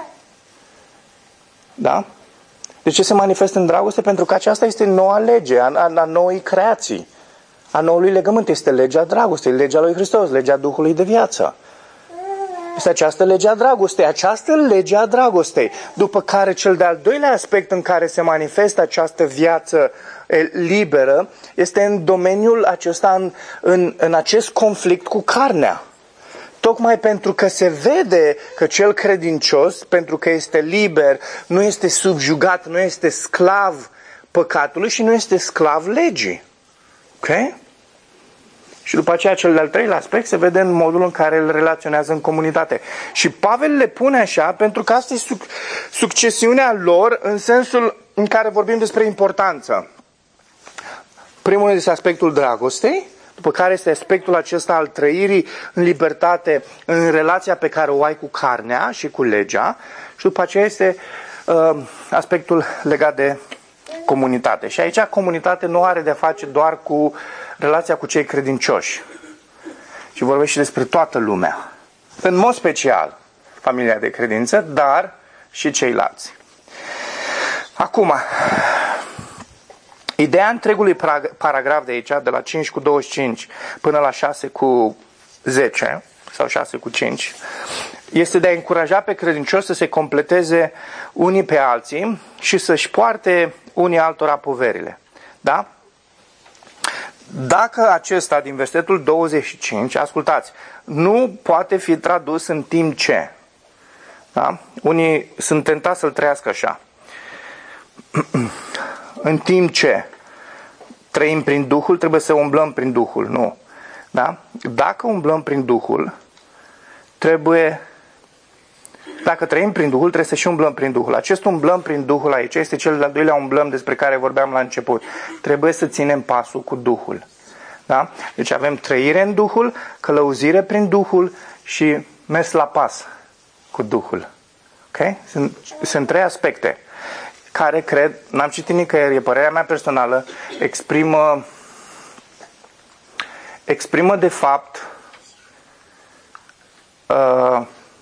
Da? De ce se manifestă în dragoste? Pentru că aceasta este noua lege a, a, a noii creații, a noului legământ. Este legea dragostei, legea lui Hristos, legea Duhului de viață. Este această lege a dragostei, această lege a dragostei, după care cel de-al doilea aspect în care se manifestă această viață liberă este în domeniul acesta, în, în, în acest conflict cu carnea. Tocmai pentru că se vede că cel credincios, pentru că este liber, nu este subjugat, nu este sclav păcatului și nu este sclav legii. Ok? Și după aceea cel de-al treilea aspect se vede în modul în care îl relaționează în comunitate. Și Pavel le pune așa pentru că asta e suc- succesiunea lor în sensul în care vorbim despre importanță. Primul este aspectul dragostei, după care este aspectul acesta al trăirii în libertate în relația pe care o ai cu carnea și cu legea, și după aceea este uh, aspectul legat de comunitate. Și aici comunitate nu are de-a face doar cu relația cu cei credincioși, Și vorbește despre toată lumea. În mod special, familia de credință, dar și ceilalți. Acum, ideea întregului paragraf de aici, de la cinci cu douăzeci și cinci până la șase cu zece, sau șase cu cinci, este de a încuraja pe credincioși să se completeze unii pe alții și să-și poarte unii altora poverile. Da? Dacă acesta din versetul douăzeci și cinci, ascultați, nu poate fi tradus în timp ce. Da? Unii sunt tentați să-l trăiască așa. În timp ce trăim prin Duhul, trebuie să umblăm prin Duhul. Nu. Da? Dacă umblăm prin Duhul, trebuie... Dacă trăim prin Duhul, trebuie să și umblăm prin Duhul. Acest umblăm prin Duhul aici este cel de-al doilea umblăm despre care vorbeam la început. Trebuie să ținem pasul cu Duhul. Da? Deci avem trăire în Duhul, călăuzire prin Duhul și mers la pas cu Duhul. Okay? Sunt, sunt trei aspecte care cred, n-am citit nicăieri, e părerea mea personală, exprimă, exprimă de fapt uh,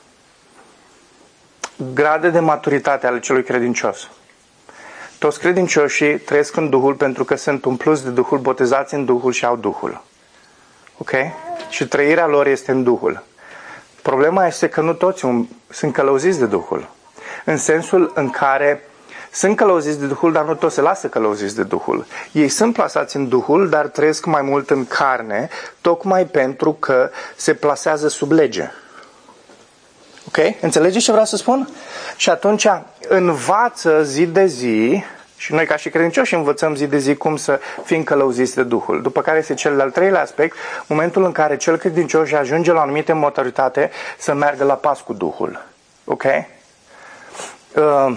grade de maturitate ale celui credincios. Toți credincioșii trăiesc în Duhul pentru că sunt umpluți de Duhul, botezați în Duhul și au Duhul. Ok? Și trăirea lor este în Duhul. Problema este că nu toți sunt călăuziți de Duhul. În sensul în care sunt călăuziți de Duhul, dar nu toți se lasă călăuziți de Duhul. Ei sunt plasați în Duhul, dar trăiesc mai mult în carne, tocmai pentru că se plasează sub lege. Ok? Înțelegeți ce vreau să spun? Și atunci învață zi de zi, și noi ca și credincioși învățăm zi de zi cum să fim călăuziți de Duhul. După care este cel de-al treilea aspect, momentul în care cel credincios ajunge la o anumită maturitate să meargă la pas cu Duhul. Ok? Uh,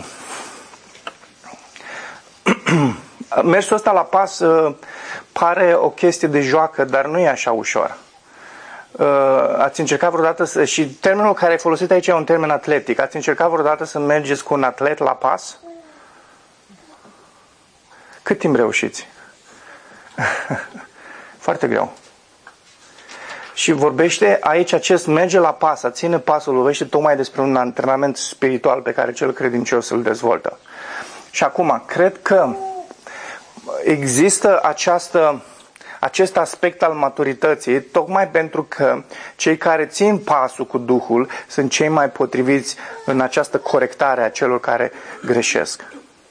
mersul ăsta la pas uh, pare o chestie de joacă, dar nu e așa ușor. Uh, ați încercat vreodată să, și termenul care e folosit aici e un termen atletic. Ați încercat vreodată să mergeți cu un atlet la pas? Cât timp reușiți? Foarte greu. Și vorbește aici acest merge la pas, a ține pasul, vorbește tocmai despre un antrenament spiritual pe care cel credincios îl dezvoltă. Și acum, cred că există această, acest aspect al maturității, tocmai pentru că cei care țin pasul cu Duhul sunt cei mai potriviți în această corectare a celor care greșesc.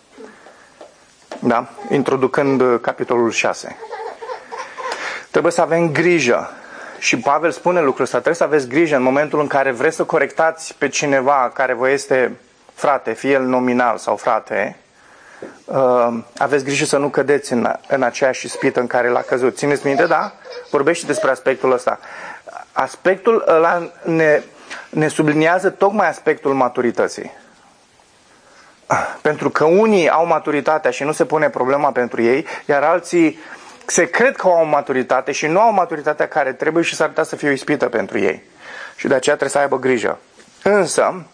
Da? Introducând capitolul șase. Trebuie să avem grijă. Și Pavel spune lucrul ăsta. Trebuie să aveți grijă în momentul în care vreți să corectați pe cineva care vă este frate, fie el nominal sau frate. Uh, aveți grijă să nu cădeți în, în aceeași ispită în care l-a căzut. Țineți minte, da? Vorbește despre aspectul ăsta. Aspectul ăla ne, ne subliniază tocmai aspectul maturității. Pentru că unii au maturitatea și nu se pune problema pentru ei, iar alții se cred că au maturitate și nu au maturitatea care trebuie și s-ar putea să fie o ispită pentru ei. Și de aceea trebuie să aibă grijă. Însă,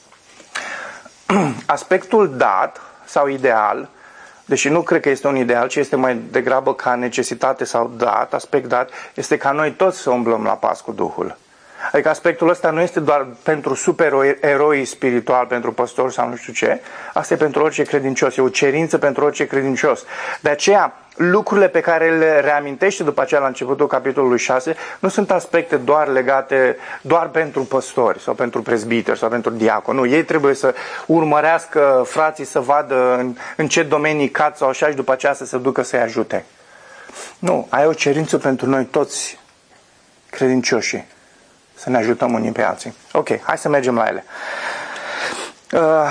aspectul dat sau ideal, deși nu cred că este un ideal, ci este mai degrabă ca necesitate sau dat, aspect dat, este ca noi toți să umblăm la pas cu Duhul. Adică aspectul ăsta nu este doar pentru supereroi spiritual, pentru păstori sau nu știu ce, asta e pentru orice credincios, e o cerință pentru orice credincios. De aceea, lucrurile pe care le reamintește după aceea la începutul capitolului șase nu sunt aspecte doar legate doar pentru păstori sau pentru prezbiteri sau pentru diaconi. Nu, ei trebuie să urmărească frații să vadă în, în ce domenii cad sau așa și după aceea să se ducă să-i ajute. Nu, ai o cerință pentru noi toți credincioșii. Să ne ajutăm unii pe alții. Ok, hai să mergem la ele. Uh,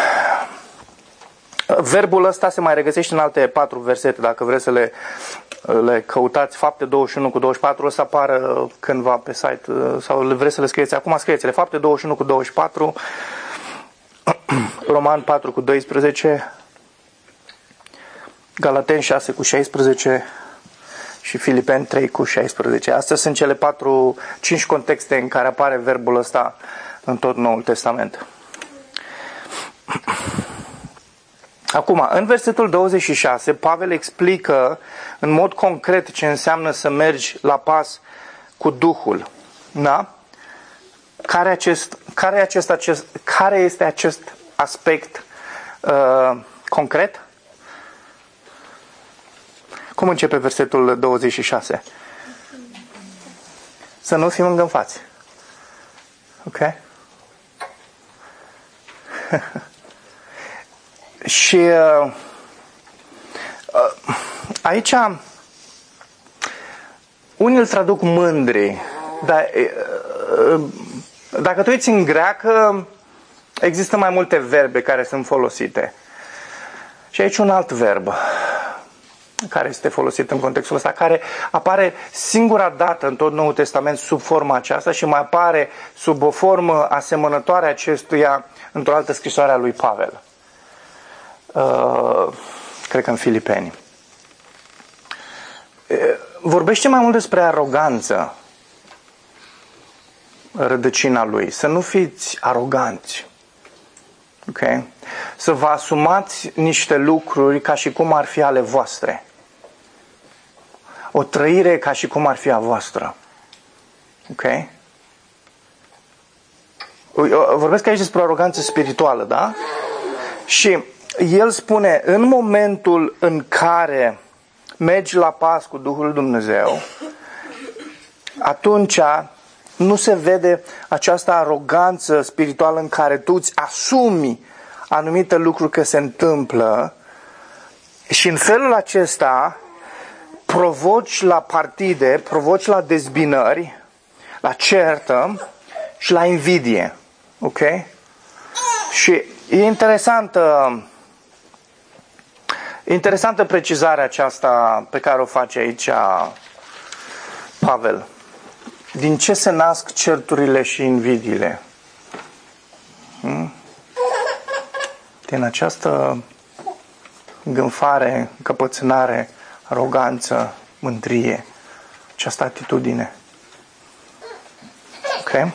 verbul ăsta se mai regăsește în alte patru versete, dacă vreți să le, le căutați. Fapte douăzeci și unu cu douăzeci și patru, o să apară cândva pe site, sau vreți să le scrieți acum, scrieți-le. Fapte douăzeci și unu cu douăzeci și patru, Roman patru cu doisprezece, Galateni șase cu șaisprezece și Filipeni trei cu șaisprezece. Astea sunt cele patru, cinci contexte în care apare verbul ăsta în tot Noul Testament. Acum, în versetul douăzeci și șase, Pavel explică în mod concret ce înseamnă să mergi la pas cu Duhul. Da? Care, acest, care, acest, acest, care este acest aspect uh, concret? Cum începe versetul douăzeci și șase? Să nu fim îngânfați. Ok? Și uh, uh, aici unii îl traduc mândri, dar uh, dacă tu uiți în greacă, există mai multe verbe care sunt folosite. Și aici un alt verb care este folosit în contextul ăsta, care apare singura dată în tot Noul Testament sub forma aceasta și mai apare sub o formă asemănătoare acestuia într-o altă scrisoare a lui Pavel. Uh, cred că în Filipeni. Uh, vorbește mai mult despre aroganță, rădăcina lui. Să nu fiți aroganți. Ok? Să vă asumați niște lucruri ca și cum ar fi ale voastre. O trăire ca și cum ar fi a voastră. Ok? Vorbesc aici despre aroganță spirituală, da? Și el spune, în momentul în care mergi la pas cu Duhul Dumnezeu, atunci nu se vede această aroganță spirituală în care tu îți asumi anumite lucruri că se întâmplă și în felul acesta provoci la partide, provoci la dezbinări, la certă și la invidie. Ok? Și e interesantă interesantă precizarea aceasta pe care o face aici Pavel. Din ce se nasc certurile și invidiile? Hmm? Din această îngânfare, încăpățânare, aroganță, mândrie, această atitudine. Ok?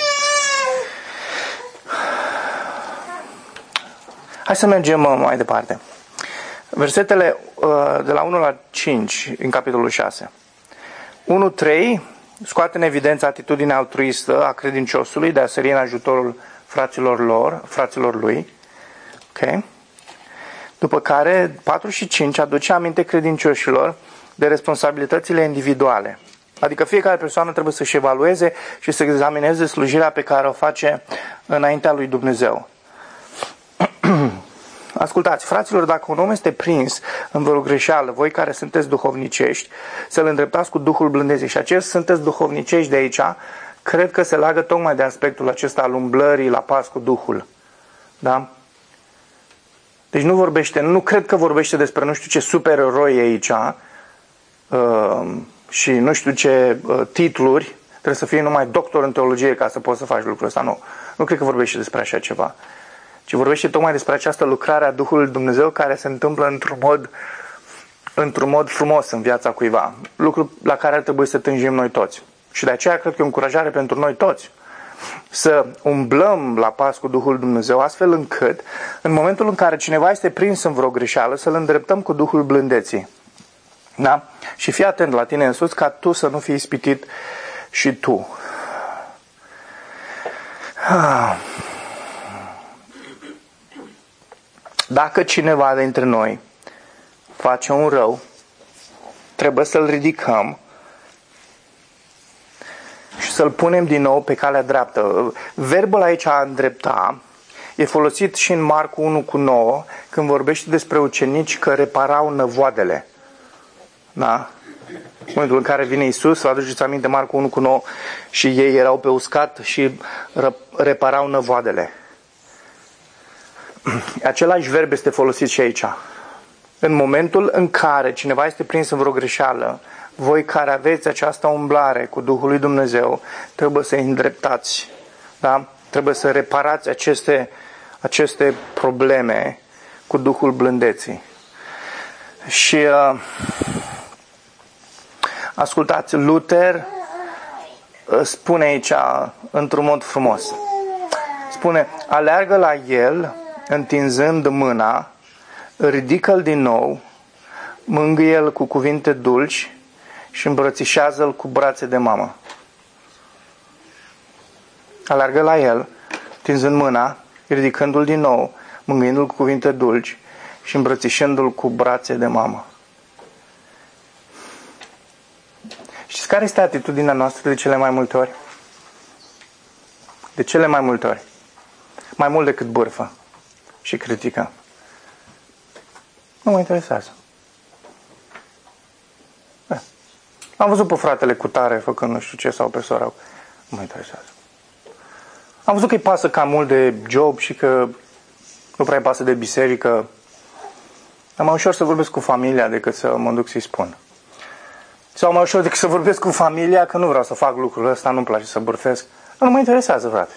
Hai să mergem mai departe. Versetele uh, de la unu la cinci în capitolul șase. unu trei scoate în evidență atitudinea altruistă a credinciosului de a sări în ajutorul fraților lor, fraților lui. Ok? După care patru și cinci aduce aminte credincioșilor de responsabilitățile individuale. Adică fiecare persoană trebuie să-și evalueze și să examineze slujirea pe care o face înaintea lui Dumnezeu. Ascultați, fraților, dacă un om este prins în vreo greșeală, voi care sunteți duhovnicești, să-l îndreptați cu Duhul blândeții. Și acest sunteți duhovnicești de aici, cred că se leagă tocmai de aspectul acesta al umblării la pas cu Duhul. Da? Deci nu vorbește, nu cred că vorbește despre nu știu ce supereroi aici uh, și nu știu ce uh, titluri, trebuie să fii numai doctor în teologie ca să poți să faci lucrul ăsta. Nu, nu cred că vorbește despre așa ceva. Ci vorbește tocmai despre această lucrare a Duhului Dumnezeu care se întâmplă într-un mod, într-un mod frumos în viața cuiva. Lucru la care ar trebui să tânjim noi toți. Și de aceea cred că e o încurajare pentru noi toți. Să umblăm la pas cu Duhul Dumnezeu astfel încât în momentul în care cineva este prins în vreo greșeală să-l îndreptăm cu Duhul blândeții. Da? Și fii atent la tine însuți ca tu să nu fii ispitit și tu. Ah. Dacă cineva dintre noi face un rău, trebuie să-l ridicăm și să-l punem din nou pe calea dreaptă. Verbul aici a îndrepta e folosit și în Marcu unu cu nouă când vorbește despre ucenici că reparau năvoadele. Da? În momentul în care vine Iisus, vă aduceți aminte Marcu unu cu nouă, și ei erau pe uscat și reparau năvoadele. Același verb este folosit și aici. În momentul în care cineva este prins în vreo greșeală, voi care aveți această umblare cu Duhul lui Dumnezeu, trebuie să îi îndreptați. Da? Trebuie să reparați aceste, aceste probleme cu Duhul blândeții. Și uh, ascultați, Luther spune aici într-un mod frumos. Spune, aleargă la el întinzând mâna, ridică-l din nou, mângâie-l cu cuvinte dulci și îmbrățișează-l cu brațe de mamă. Alergă la el, tinzând mâna, ridicându-l din nou, mângâindu-l cu cuvinte dulci și îmbrățișându-l cu brațe de mamă. Știți care este atitudinea noastră de cele mai multe ori? De cele mai multe ori. Mai mult decât bârfă și critică. Nu mă interesează. Da. Am văzut pe fratele cu tare făcând nu știu ce sau pe sora. Nu mă interesează. Am văzut că îi pasă cam mult de job și că nu prea îi pasă de biserică. Dar mai ușor să vorbesc cu familia decât să mă duc să-i spun. Sau mai ușor decât să vorbesc cu familia că nu vreau să fac lucrul ăsta, nu-mi place să bârfesc. Nu mă interesează, frate.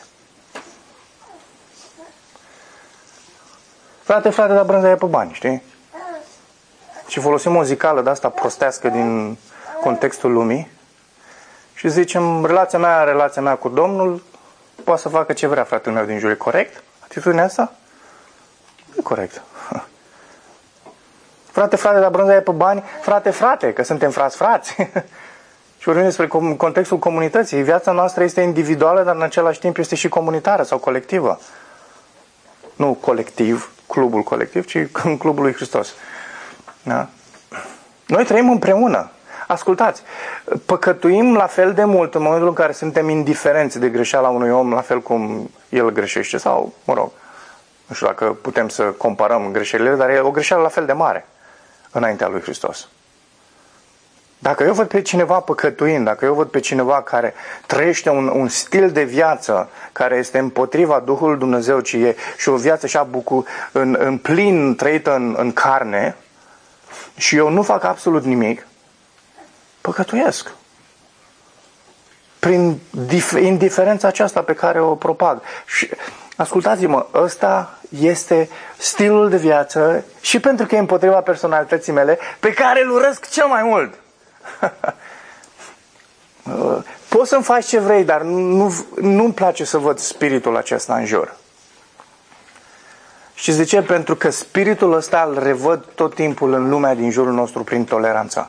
Frate, frate, dar brânza e pe bani, știi? Și folosim o zicală de-asta prostească din contextul lumii și zicem, relația mea, relația mea cu Domnul poate să facă ce vrea fratele meu din jur. E corect? Atitudinea asta? E corect. Frate, frate, dar brânza e pe bani. Frate, frate, că suntem frați, frați. Și vorbim despre contextul comunității. Viața noastră este individuală, dar în același timp este și comunitară sau colectivă. Nu colectiv, clubul colectiv, ci în clubul lui Hristos. Da? Noi trăim împreună. Ascultați, păcătuim la fel de mult în momentul în care suntem indiferenți de greșeala unui om, la fel cum el greșește. Sau, mă rog, nu știu dacă putem să comparăm greșelile, dar e o greșeală la fel de mare înaintea lui Hristos. Dacă eu văd pe cineva păcătuind, dacă eu văd pe cineva care trăiește un, un stil de viață care este împotriva Duhului Dumnezeu, ci e și o viață așa bucu, în, în plin trăită în, în carne, și eu nu fac absolut nimic, păcătuiesc. Prin dif- indiferența aceasta pe care o propag. Și ascultați-mă, ăsta este stilul de viață și pentru că e împotriva personalității mele, pe care îl urăsc cel mai mult. Poți să-mi faci ce vrei, dar nu, nu-mi place să văd spiritul acesta în jur. Știți de ce? Pentru că spiritul ăsta îl revăd tot timpul în lumea din jurul nostru prin toleranță.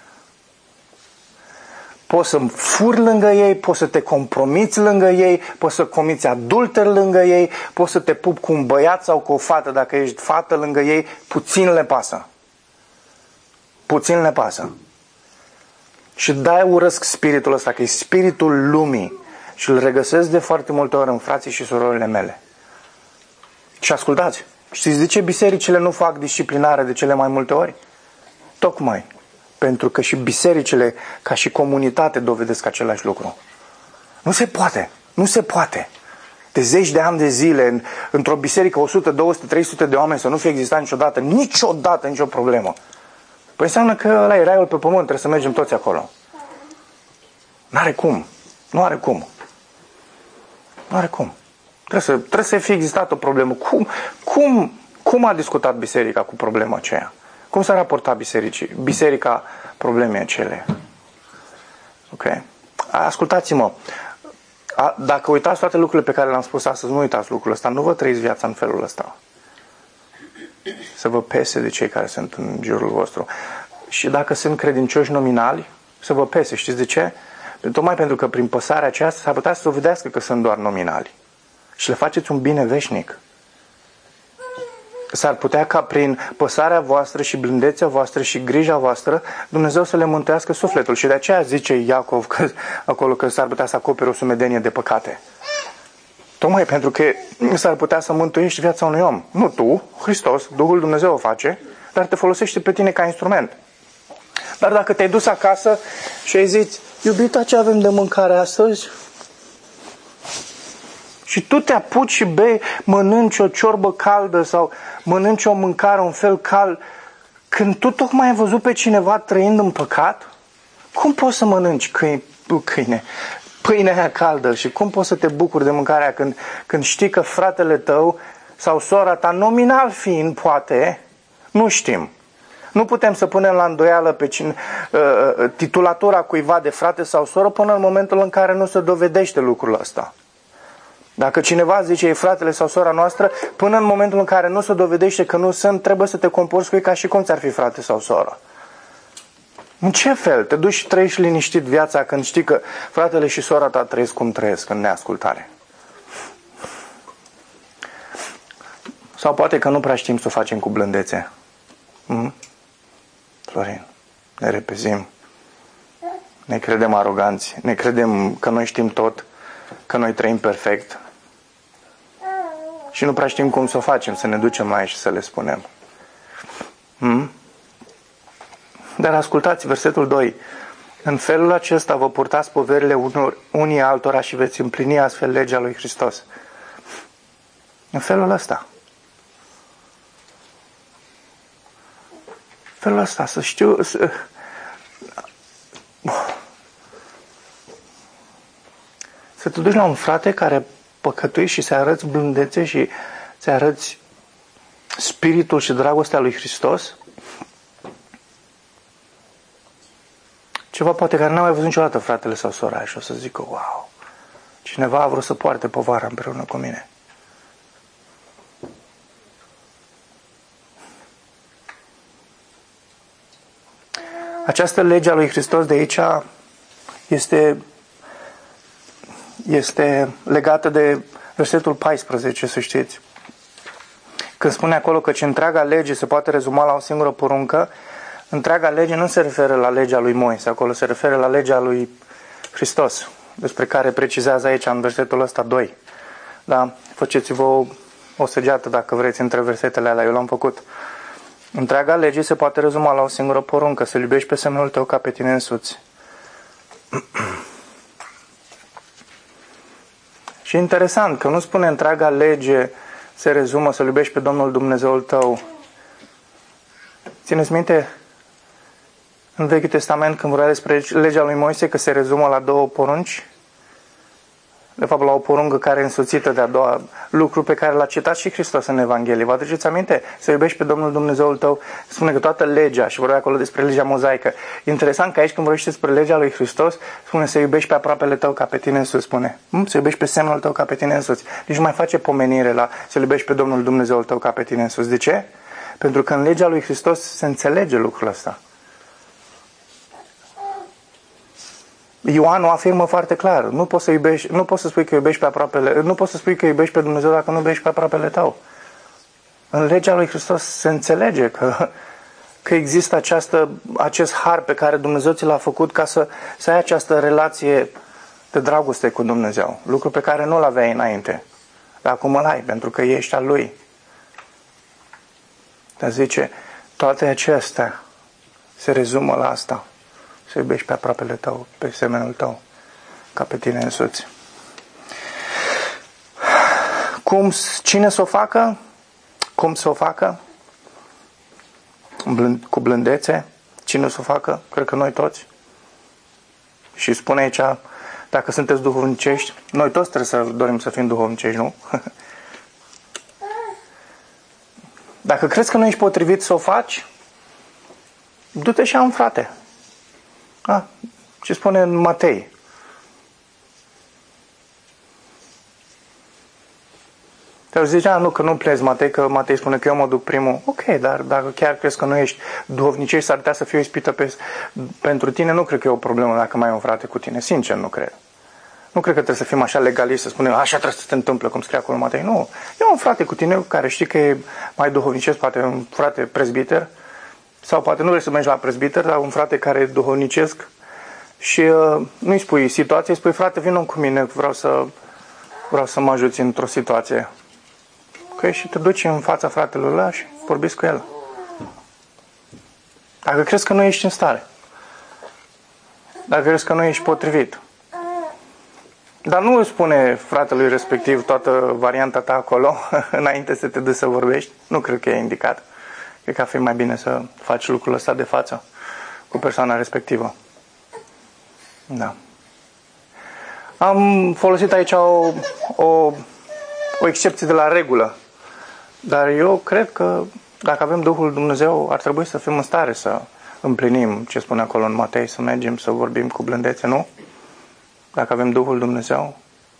Poți să furi lângă ei, poți să te compromiți lângă ei, poți să comiți adulter lângă ei, poți să te pupi cu un băiat sau cu o fată, dacă ești fată lângă ei, puțin le pasă. Puțin le pasă. Și de-aia urăsc spiritul ăsta, că e spiritul lumii. Și îl regăsesc de foarte multe ori în frații și surorile mele. Și ascultați, știți de ce bisericile nu fac disciplinare de cele mai multe ori? Tocmai pentru că și bisericile, ca și comunitate, dovedesc același lucru. Nu se poate, nu se poate. De zeci de ani de zile, în, într-o biserică, o sută, două sute, trei sute de oameni să nu fie existat niciodată, niciodată, nicio problemă. Păi înseamnă că ăla e raiul pe pământ, trebuie să mergem toți acolo. N-are cum, nu are cum. Nu are cum. Trebuie să, trebuie să fie existat o problemă. Cum, cum, cum a discutat biserica cu problema aceea? Cum s-a raportat bisericii? Biserica problemei acele. Ok? Ascultați-mă. A, dacă uitați toate lucrurile pe care le-am spus astăzi, nu uitați lucrul ăsta. Nu vă trăiți viața în felul ăsta. Să vă pese de cei care sunt în jurul vostru. Și dacă sunt credincioși nominali, să vă pese. Știți de ce? Tocmai pentru că prin păsarea aceasta s-ar putea să dovedească că sunt doar nominali. Și le faceți un bine veșnic. S-ar putea ca prin păsarea voastră și blândețea voastră și grija voastră Dumnezeu să le mântuiască sufletul. Și de aceea zice Iacov că, acolo că s-ar putea să acopere o sumedenie de păcate. Tocmai pentru că s-ar putea să mântuiești viața unui om. Nu tu, Hristos, Duhul Dumnezeu o face, dar te folosește pe tine ca instrument. Dar dacă te-ai dus acasă și ai zis, iubita, ce avem de mâncare astăzi? Și tu te apuci și bei, mănânci o ciorbă caldă sau mănânci o mâncare un fel cald, când tu tocmai ai văzut pe cineva trăind în păcat, cum poți să mănânci câine, câine, pâinea aia caldă și cum poți să te bucuri de mâncarea aia când, când știi că fratele tău sau sora ta, nominal fiind, poate, nu știm. Nu putem să punem la îndoială pe cine, uh, titulatura cuiva de frate sau soră până în momentul în care nu se dovedește lucrul ăsta. Dacă cineva zice e fratele sau sora noastră, până în momentul în care nu se dovedește că nu sunt, trebuie să te comporți cu ei ca și cum ți-ar fi frate sau soră. În ce fel? Te duci și trăiești liniștit viața când știi că fratele și sora ta trăiesc cum trăiesc, în neascultare. Sau poate că nu prea știm să o facem cu blândețe. Hmm? Florin, ne repezim. Ne credem aroganți. Ne credem că noi știm tot. Că noi trăim perfect. Și nu prea știm cum să o facem, să ne ducem la ei și să le spunem. Hmm? Dar ascultați versetul doi. În felul acesta vă purtați poverile unor, unii altora și veți împlini astfel legea lui Hristos. În felul ăsta. În felul ăsta, să știu... Să... să te duci la un frate care păcătuiește și să arăți blândețe și să arăți spiritul și dragostea lui Hristos. Ceva poate care n-a mai văzut niciodată fratele sau sora și o să zică, wow, cineva a vrut să poarte povara împreună cu mine. Această lege a lui Hristos de aici este, este legată de versetul paisprezece, să știți. Când spune acolo că întreaga lege se poate rezuma la o singură poruncă, întreaga lege nu se referă la legea lui Moise, acolo se referă la legea lui Hristos, despre care precizează aici în versetul ăsta doi. Da? Faceți-vă o, o săgeată dacă vreți între versetele alea, eu l-am făcut. Întreaga lege se poate rezuma la o singură poruncă, să-L iubești pe semenul tău ca pe tine însuți. Și interesant că nu spune întreaga lege se rezumă să-L iubești pe Domnul Dumnezeul tău. Țineți minte în Vechiul Testament când vorbea despre legea lui Moise că se rezumă la două porunci? De fapt la o poruncă care e însoțită de a doua, lucru pe care l-a citat și Hristos în Evanghelie. Vă aduceți aminte? Să iubești pe Domnul Dumnezeul tău, spune că toată legea, și vorbea acolo despre legea mozaică. Interesant că aici când vorbește despre legea lui Hristos, spune să iubești pe aproapele tău ca pe tine însuți, spune. Să iubești pe semnul tău ca pe tine însuți. Deci nu mai face pomenire la să iubești pe Domnul Dumnezeul tău ca pe tine însuți. De ce? Pentru că în legea lui Hristos se înțelege lucrul ăsta. Ioan o afirmă foarte clar. Nu poți să iubești, nu poți să spui că iubești pe aproapele, nu poți să spui că iubești pe Dumnezeu dacă nu iubești pe aproapele tău. În legea lui Hristos se înțelege că, că există această, acest har pe care Dumnezeu ți l-a făcut ca să, să ai această relație de dragoste cu Dumnezeu. Lucru pe care nu l-aveai înainte. Dar acum îl ai, pentru că ești al Lui. Dar zice, toate acestea se rezumă la asta. Să iubești pe aproapele tău, pe semenul tău, ca pe tine însuți. Cum, cine să o facă? Cum să o facă? Blând, cu blândețe? Cine să o facă? Cred că noi toți. Și spune aici, dacă sunteți duhovnicești, noi toți trebuie să dorim să fim duhovnicești, nu? Dacă crezi că nu ești potrivit să o faci, du-te și am frate. A, ce spune în Matei? Te zice, a, nu, că nu plezi Matei, că Matei spune că eu mă duc primul. Ok, dar dacă chiar crezi că nu ești duhovnicești, s-ar putea să fie o ispită pe, pentru tine, nu cred că e o problemă dacă mai ai un frate cu tine. Sincer, nu cred. Nu cred că trebuie să fim așa legaliști, să spunem, așa trebuie să se întâmple, cum scrie acolo în Matei. Nu, eu am un frate cu tine care știi că e mai duhovnicesc, poate un frate prezbiter, sau poate nu vrei să mergi la prezbiter, dar un frate care e duhovnicesc și uh, nu-i spui situație, îi spui, frate, vină cu mine, vreau să, vreau să mă ajuți într-o situație. Ok? Și te duci în fața fratelui ăla și vorbiți cu el. Dacă crezi că nu ești în stare. Dacă crezi că nu ești potrivit. Dar nu îi spune fratelui respectiv toată varianta ta acolo, înainte să te duci să vorbești. Nu cred că e indicat. Cred că ar fi mai bine să faci lucrul ăsta de față cu persoana respectivă. Da. Am folosit aici o, o, o excepție de la regulă. Dar eu cred că dacă avem Duhul Dumnezeu, ar trebui să fim în stare să împlinim ce spune acolo în Matei, să mergem să vorbim cu blândețe, nu? Dacă avem Duhul Dumnezeu.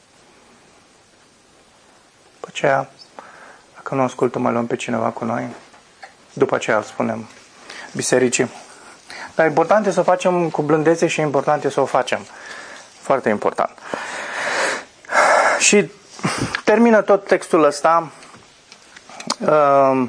După aceea, dacă nu ascultă, mai luăm pe cineva cu noi. După aceea îl spunem bisericii. Dar important e să o facem cu blândețe și important e să o facem. Foarte important. Și termină tot textul ăsta uh,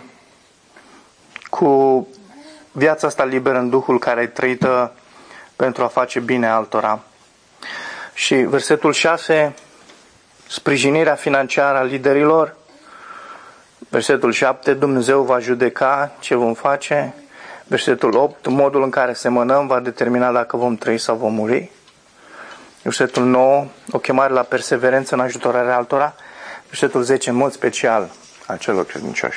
cu viața asta liberă în Duhul care e trăită pentru a face bine altora. Și versetul șase, sprijinirea financiară a liderilor. Versetul șapte, Dumnezeu va judeca ce vom face. Versetul opt, modul în care semănăm va determina dacă vom trăi sau vom muri. Versetul nouă, o chemare la perseverență în ajutorarea altora. Versetul zece, în mod special al celor credincioși.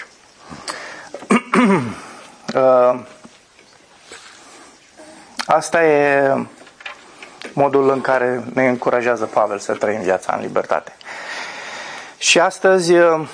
Asta e modul în care ne încurajează Pavel să trăim viața în libertate. Și astăzi,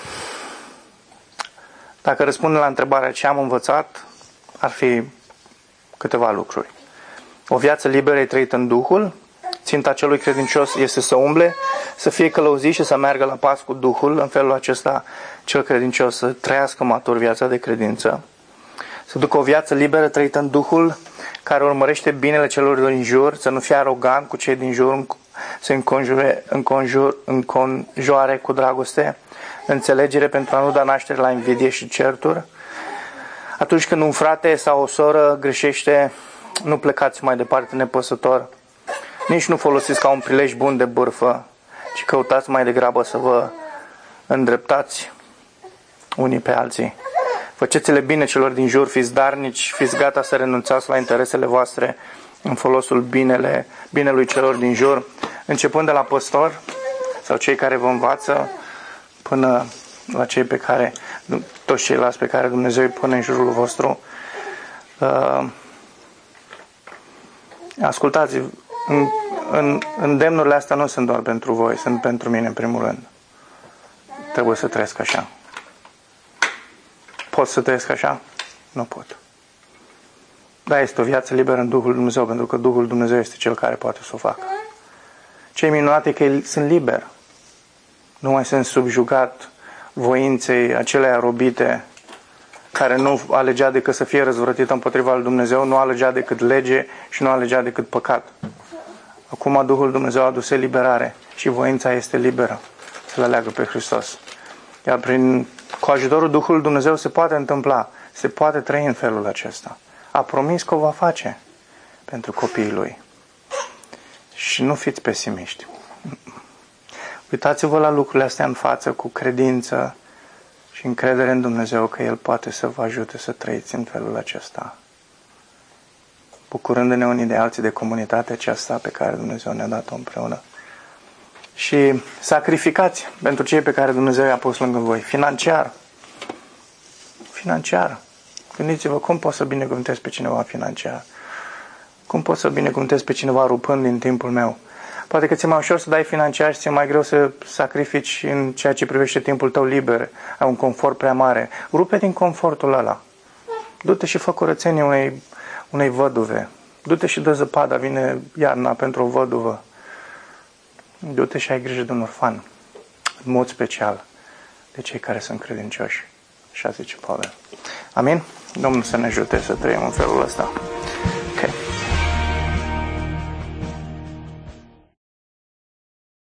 dacă răspundem la întrebarea ce am învățat, ar fi câteva lucruri. O viață liberă e trăită în Duhul. Ținta celui credincios este să umble, să fie călăuzit și să meargă la pas cu Duhul. În felul acesta, cel credincios să trăiască matur viața de credință. Să ducă o viață liberă trăită în Duhul, care urmărește binele celor din jur, să nu fie arogant cu cei din jur, să înconjure, înconjur, înconjoare cu dragoste, înțelegere pentru a nu da naștere la invidie și certuri. Atunci când un frate sau o soră greșește, nu plecați mai departe nepăsător, nici nu folosiți ca un prilej bun de bârfă, ci căutați mai degrabă să vă îndreptați unii pe alții. Faceți-le bine celor din jur, fiți darnici, fiți gata să renunțați la interesele voastre în folosul binele, binelui celor din jur, începând de la păstor sau cei care vă învață, până la cei pe care, toți ceilalți pe care Dumnezeu îi pune în jurul vostru. Uh, ascultați, în, în, îndemnurile astea nu sunt doar pentru voi, sunt pentru mine în primul rând. Trebuie să trăiesc așa. Pot să trăiesc așa? Nu pot. Dar este o viață liberă în Duhul Dumnezeu, pentru că Duhul Dumnezeu este Cel care poate să o facă. Ce e minunat e că sunt liber. Nu mai sunt subjugat voinței acelea robite, care nu alegea decât să fie răzvrătită împotriva lui Dumnezeu, nu alegea decât lege și nu alegea decât păcat. Acum Duhul Dumnezeu a adus eliberare și voința este liberă să le aleagă pe Hristos. Iar prin, cu ajutorul Duhului Dumnezeu se poate întâmpla, se poate trăi în felul acesta. A promis că o va face pentru copiii Lui. Și nu fiți pesimiști. Uitați-vă la lucrurile astea în față cu credință și încredere în Dumnezeu că El poate să vă ajute să trăiți în felul acesta. Bucurându-ne unii de alții de comunitatea aceasta pe care Dumnezeu ne-a dat-o împreună. Și sacrificați pentru cei pe care Dumnezeu i-a pus lângă voi. Financiar. Financiar. Gândiți-vă cum poți să binecuvântezi pe cineva financiar. Cum poți să binecuvântezi pe cineva rupând din timpul meu. Poate că ți-e mai ușor să dai financiar și ți-e mai greu să sacrifici în ceea ce privește timpul tău liber. Ai un confort prea mare. Rupe din confortul ăla. Du-te și fă curățenie unei, unei văduve. Du-te și dă zăpada. Vine iarna pentru o văduvă. Du-te și ai grijă de un orfan. În mod special de cei care sunt credincioși. Așa zice Pavel. Amin? Domnul să ne ajute să trăim în felul ăsta. Ok.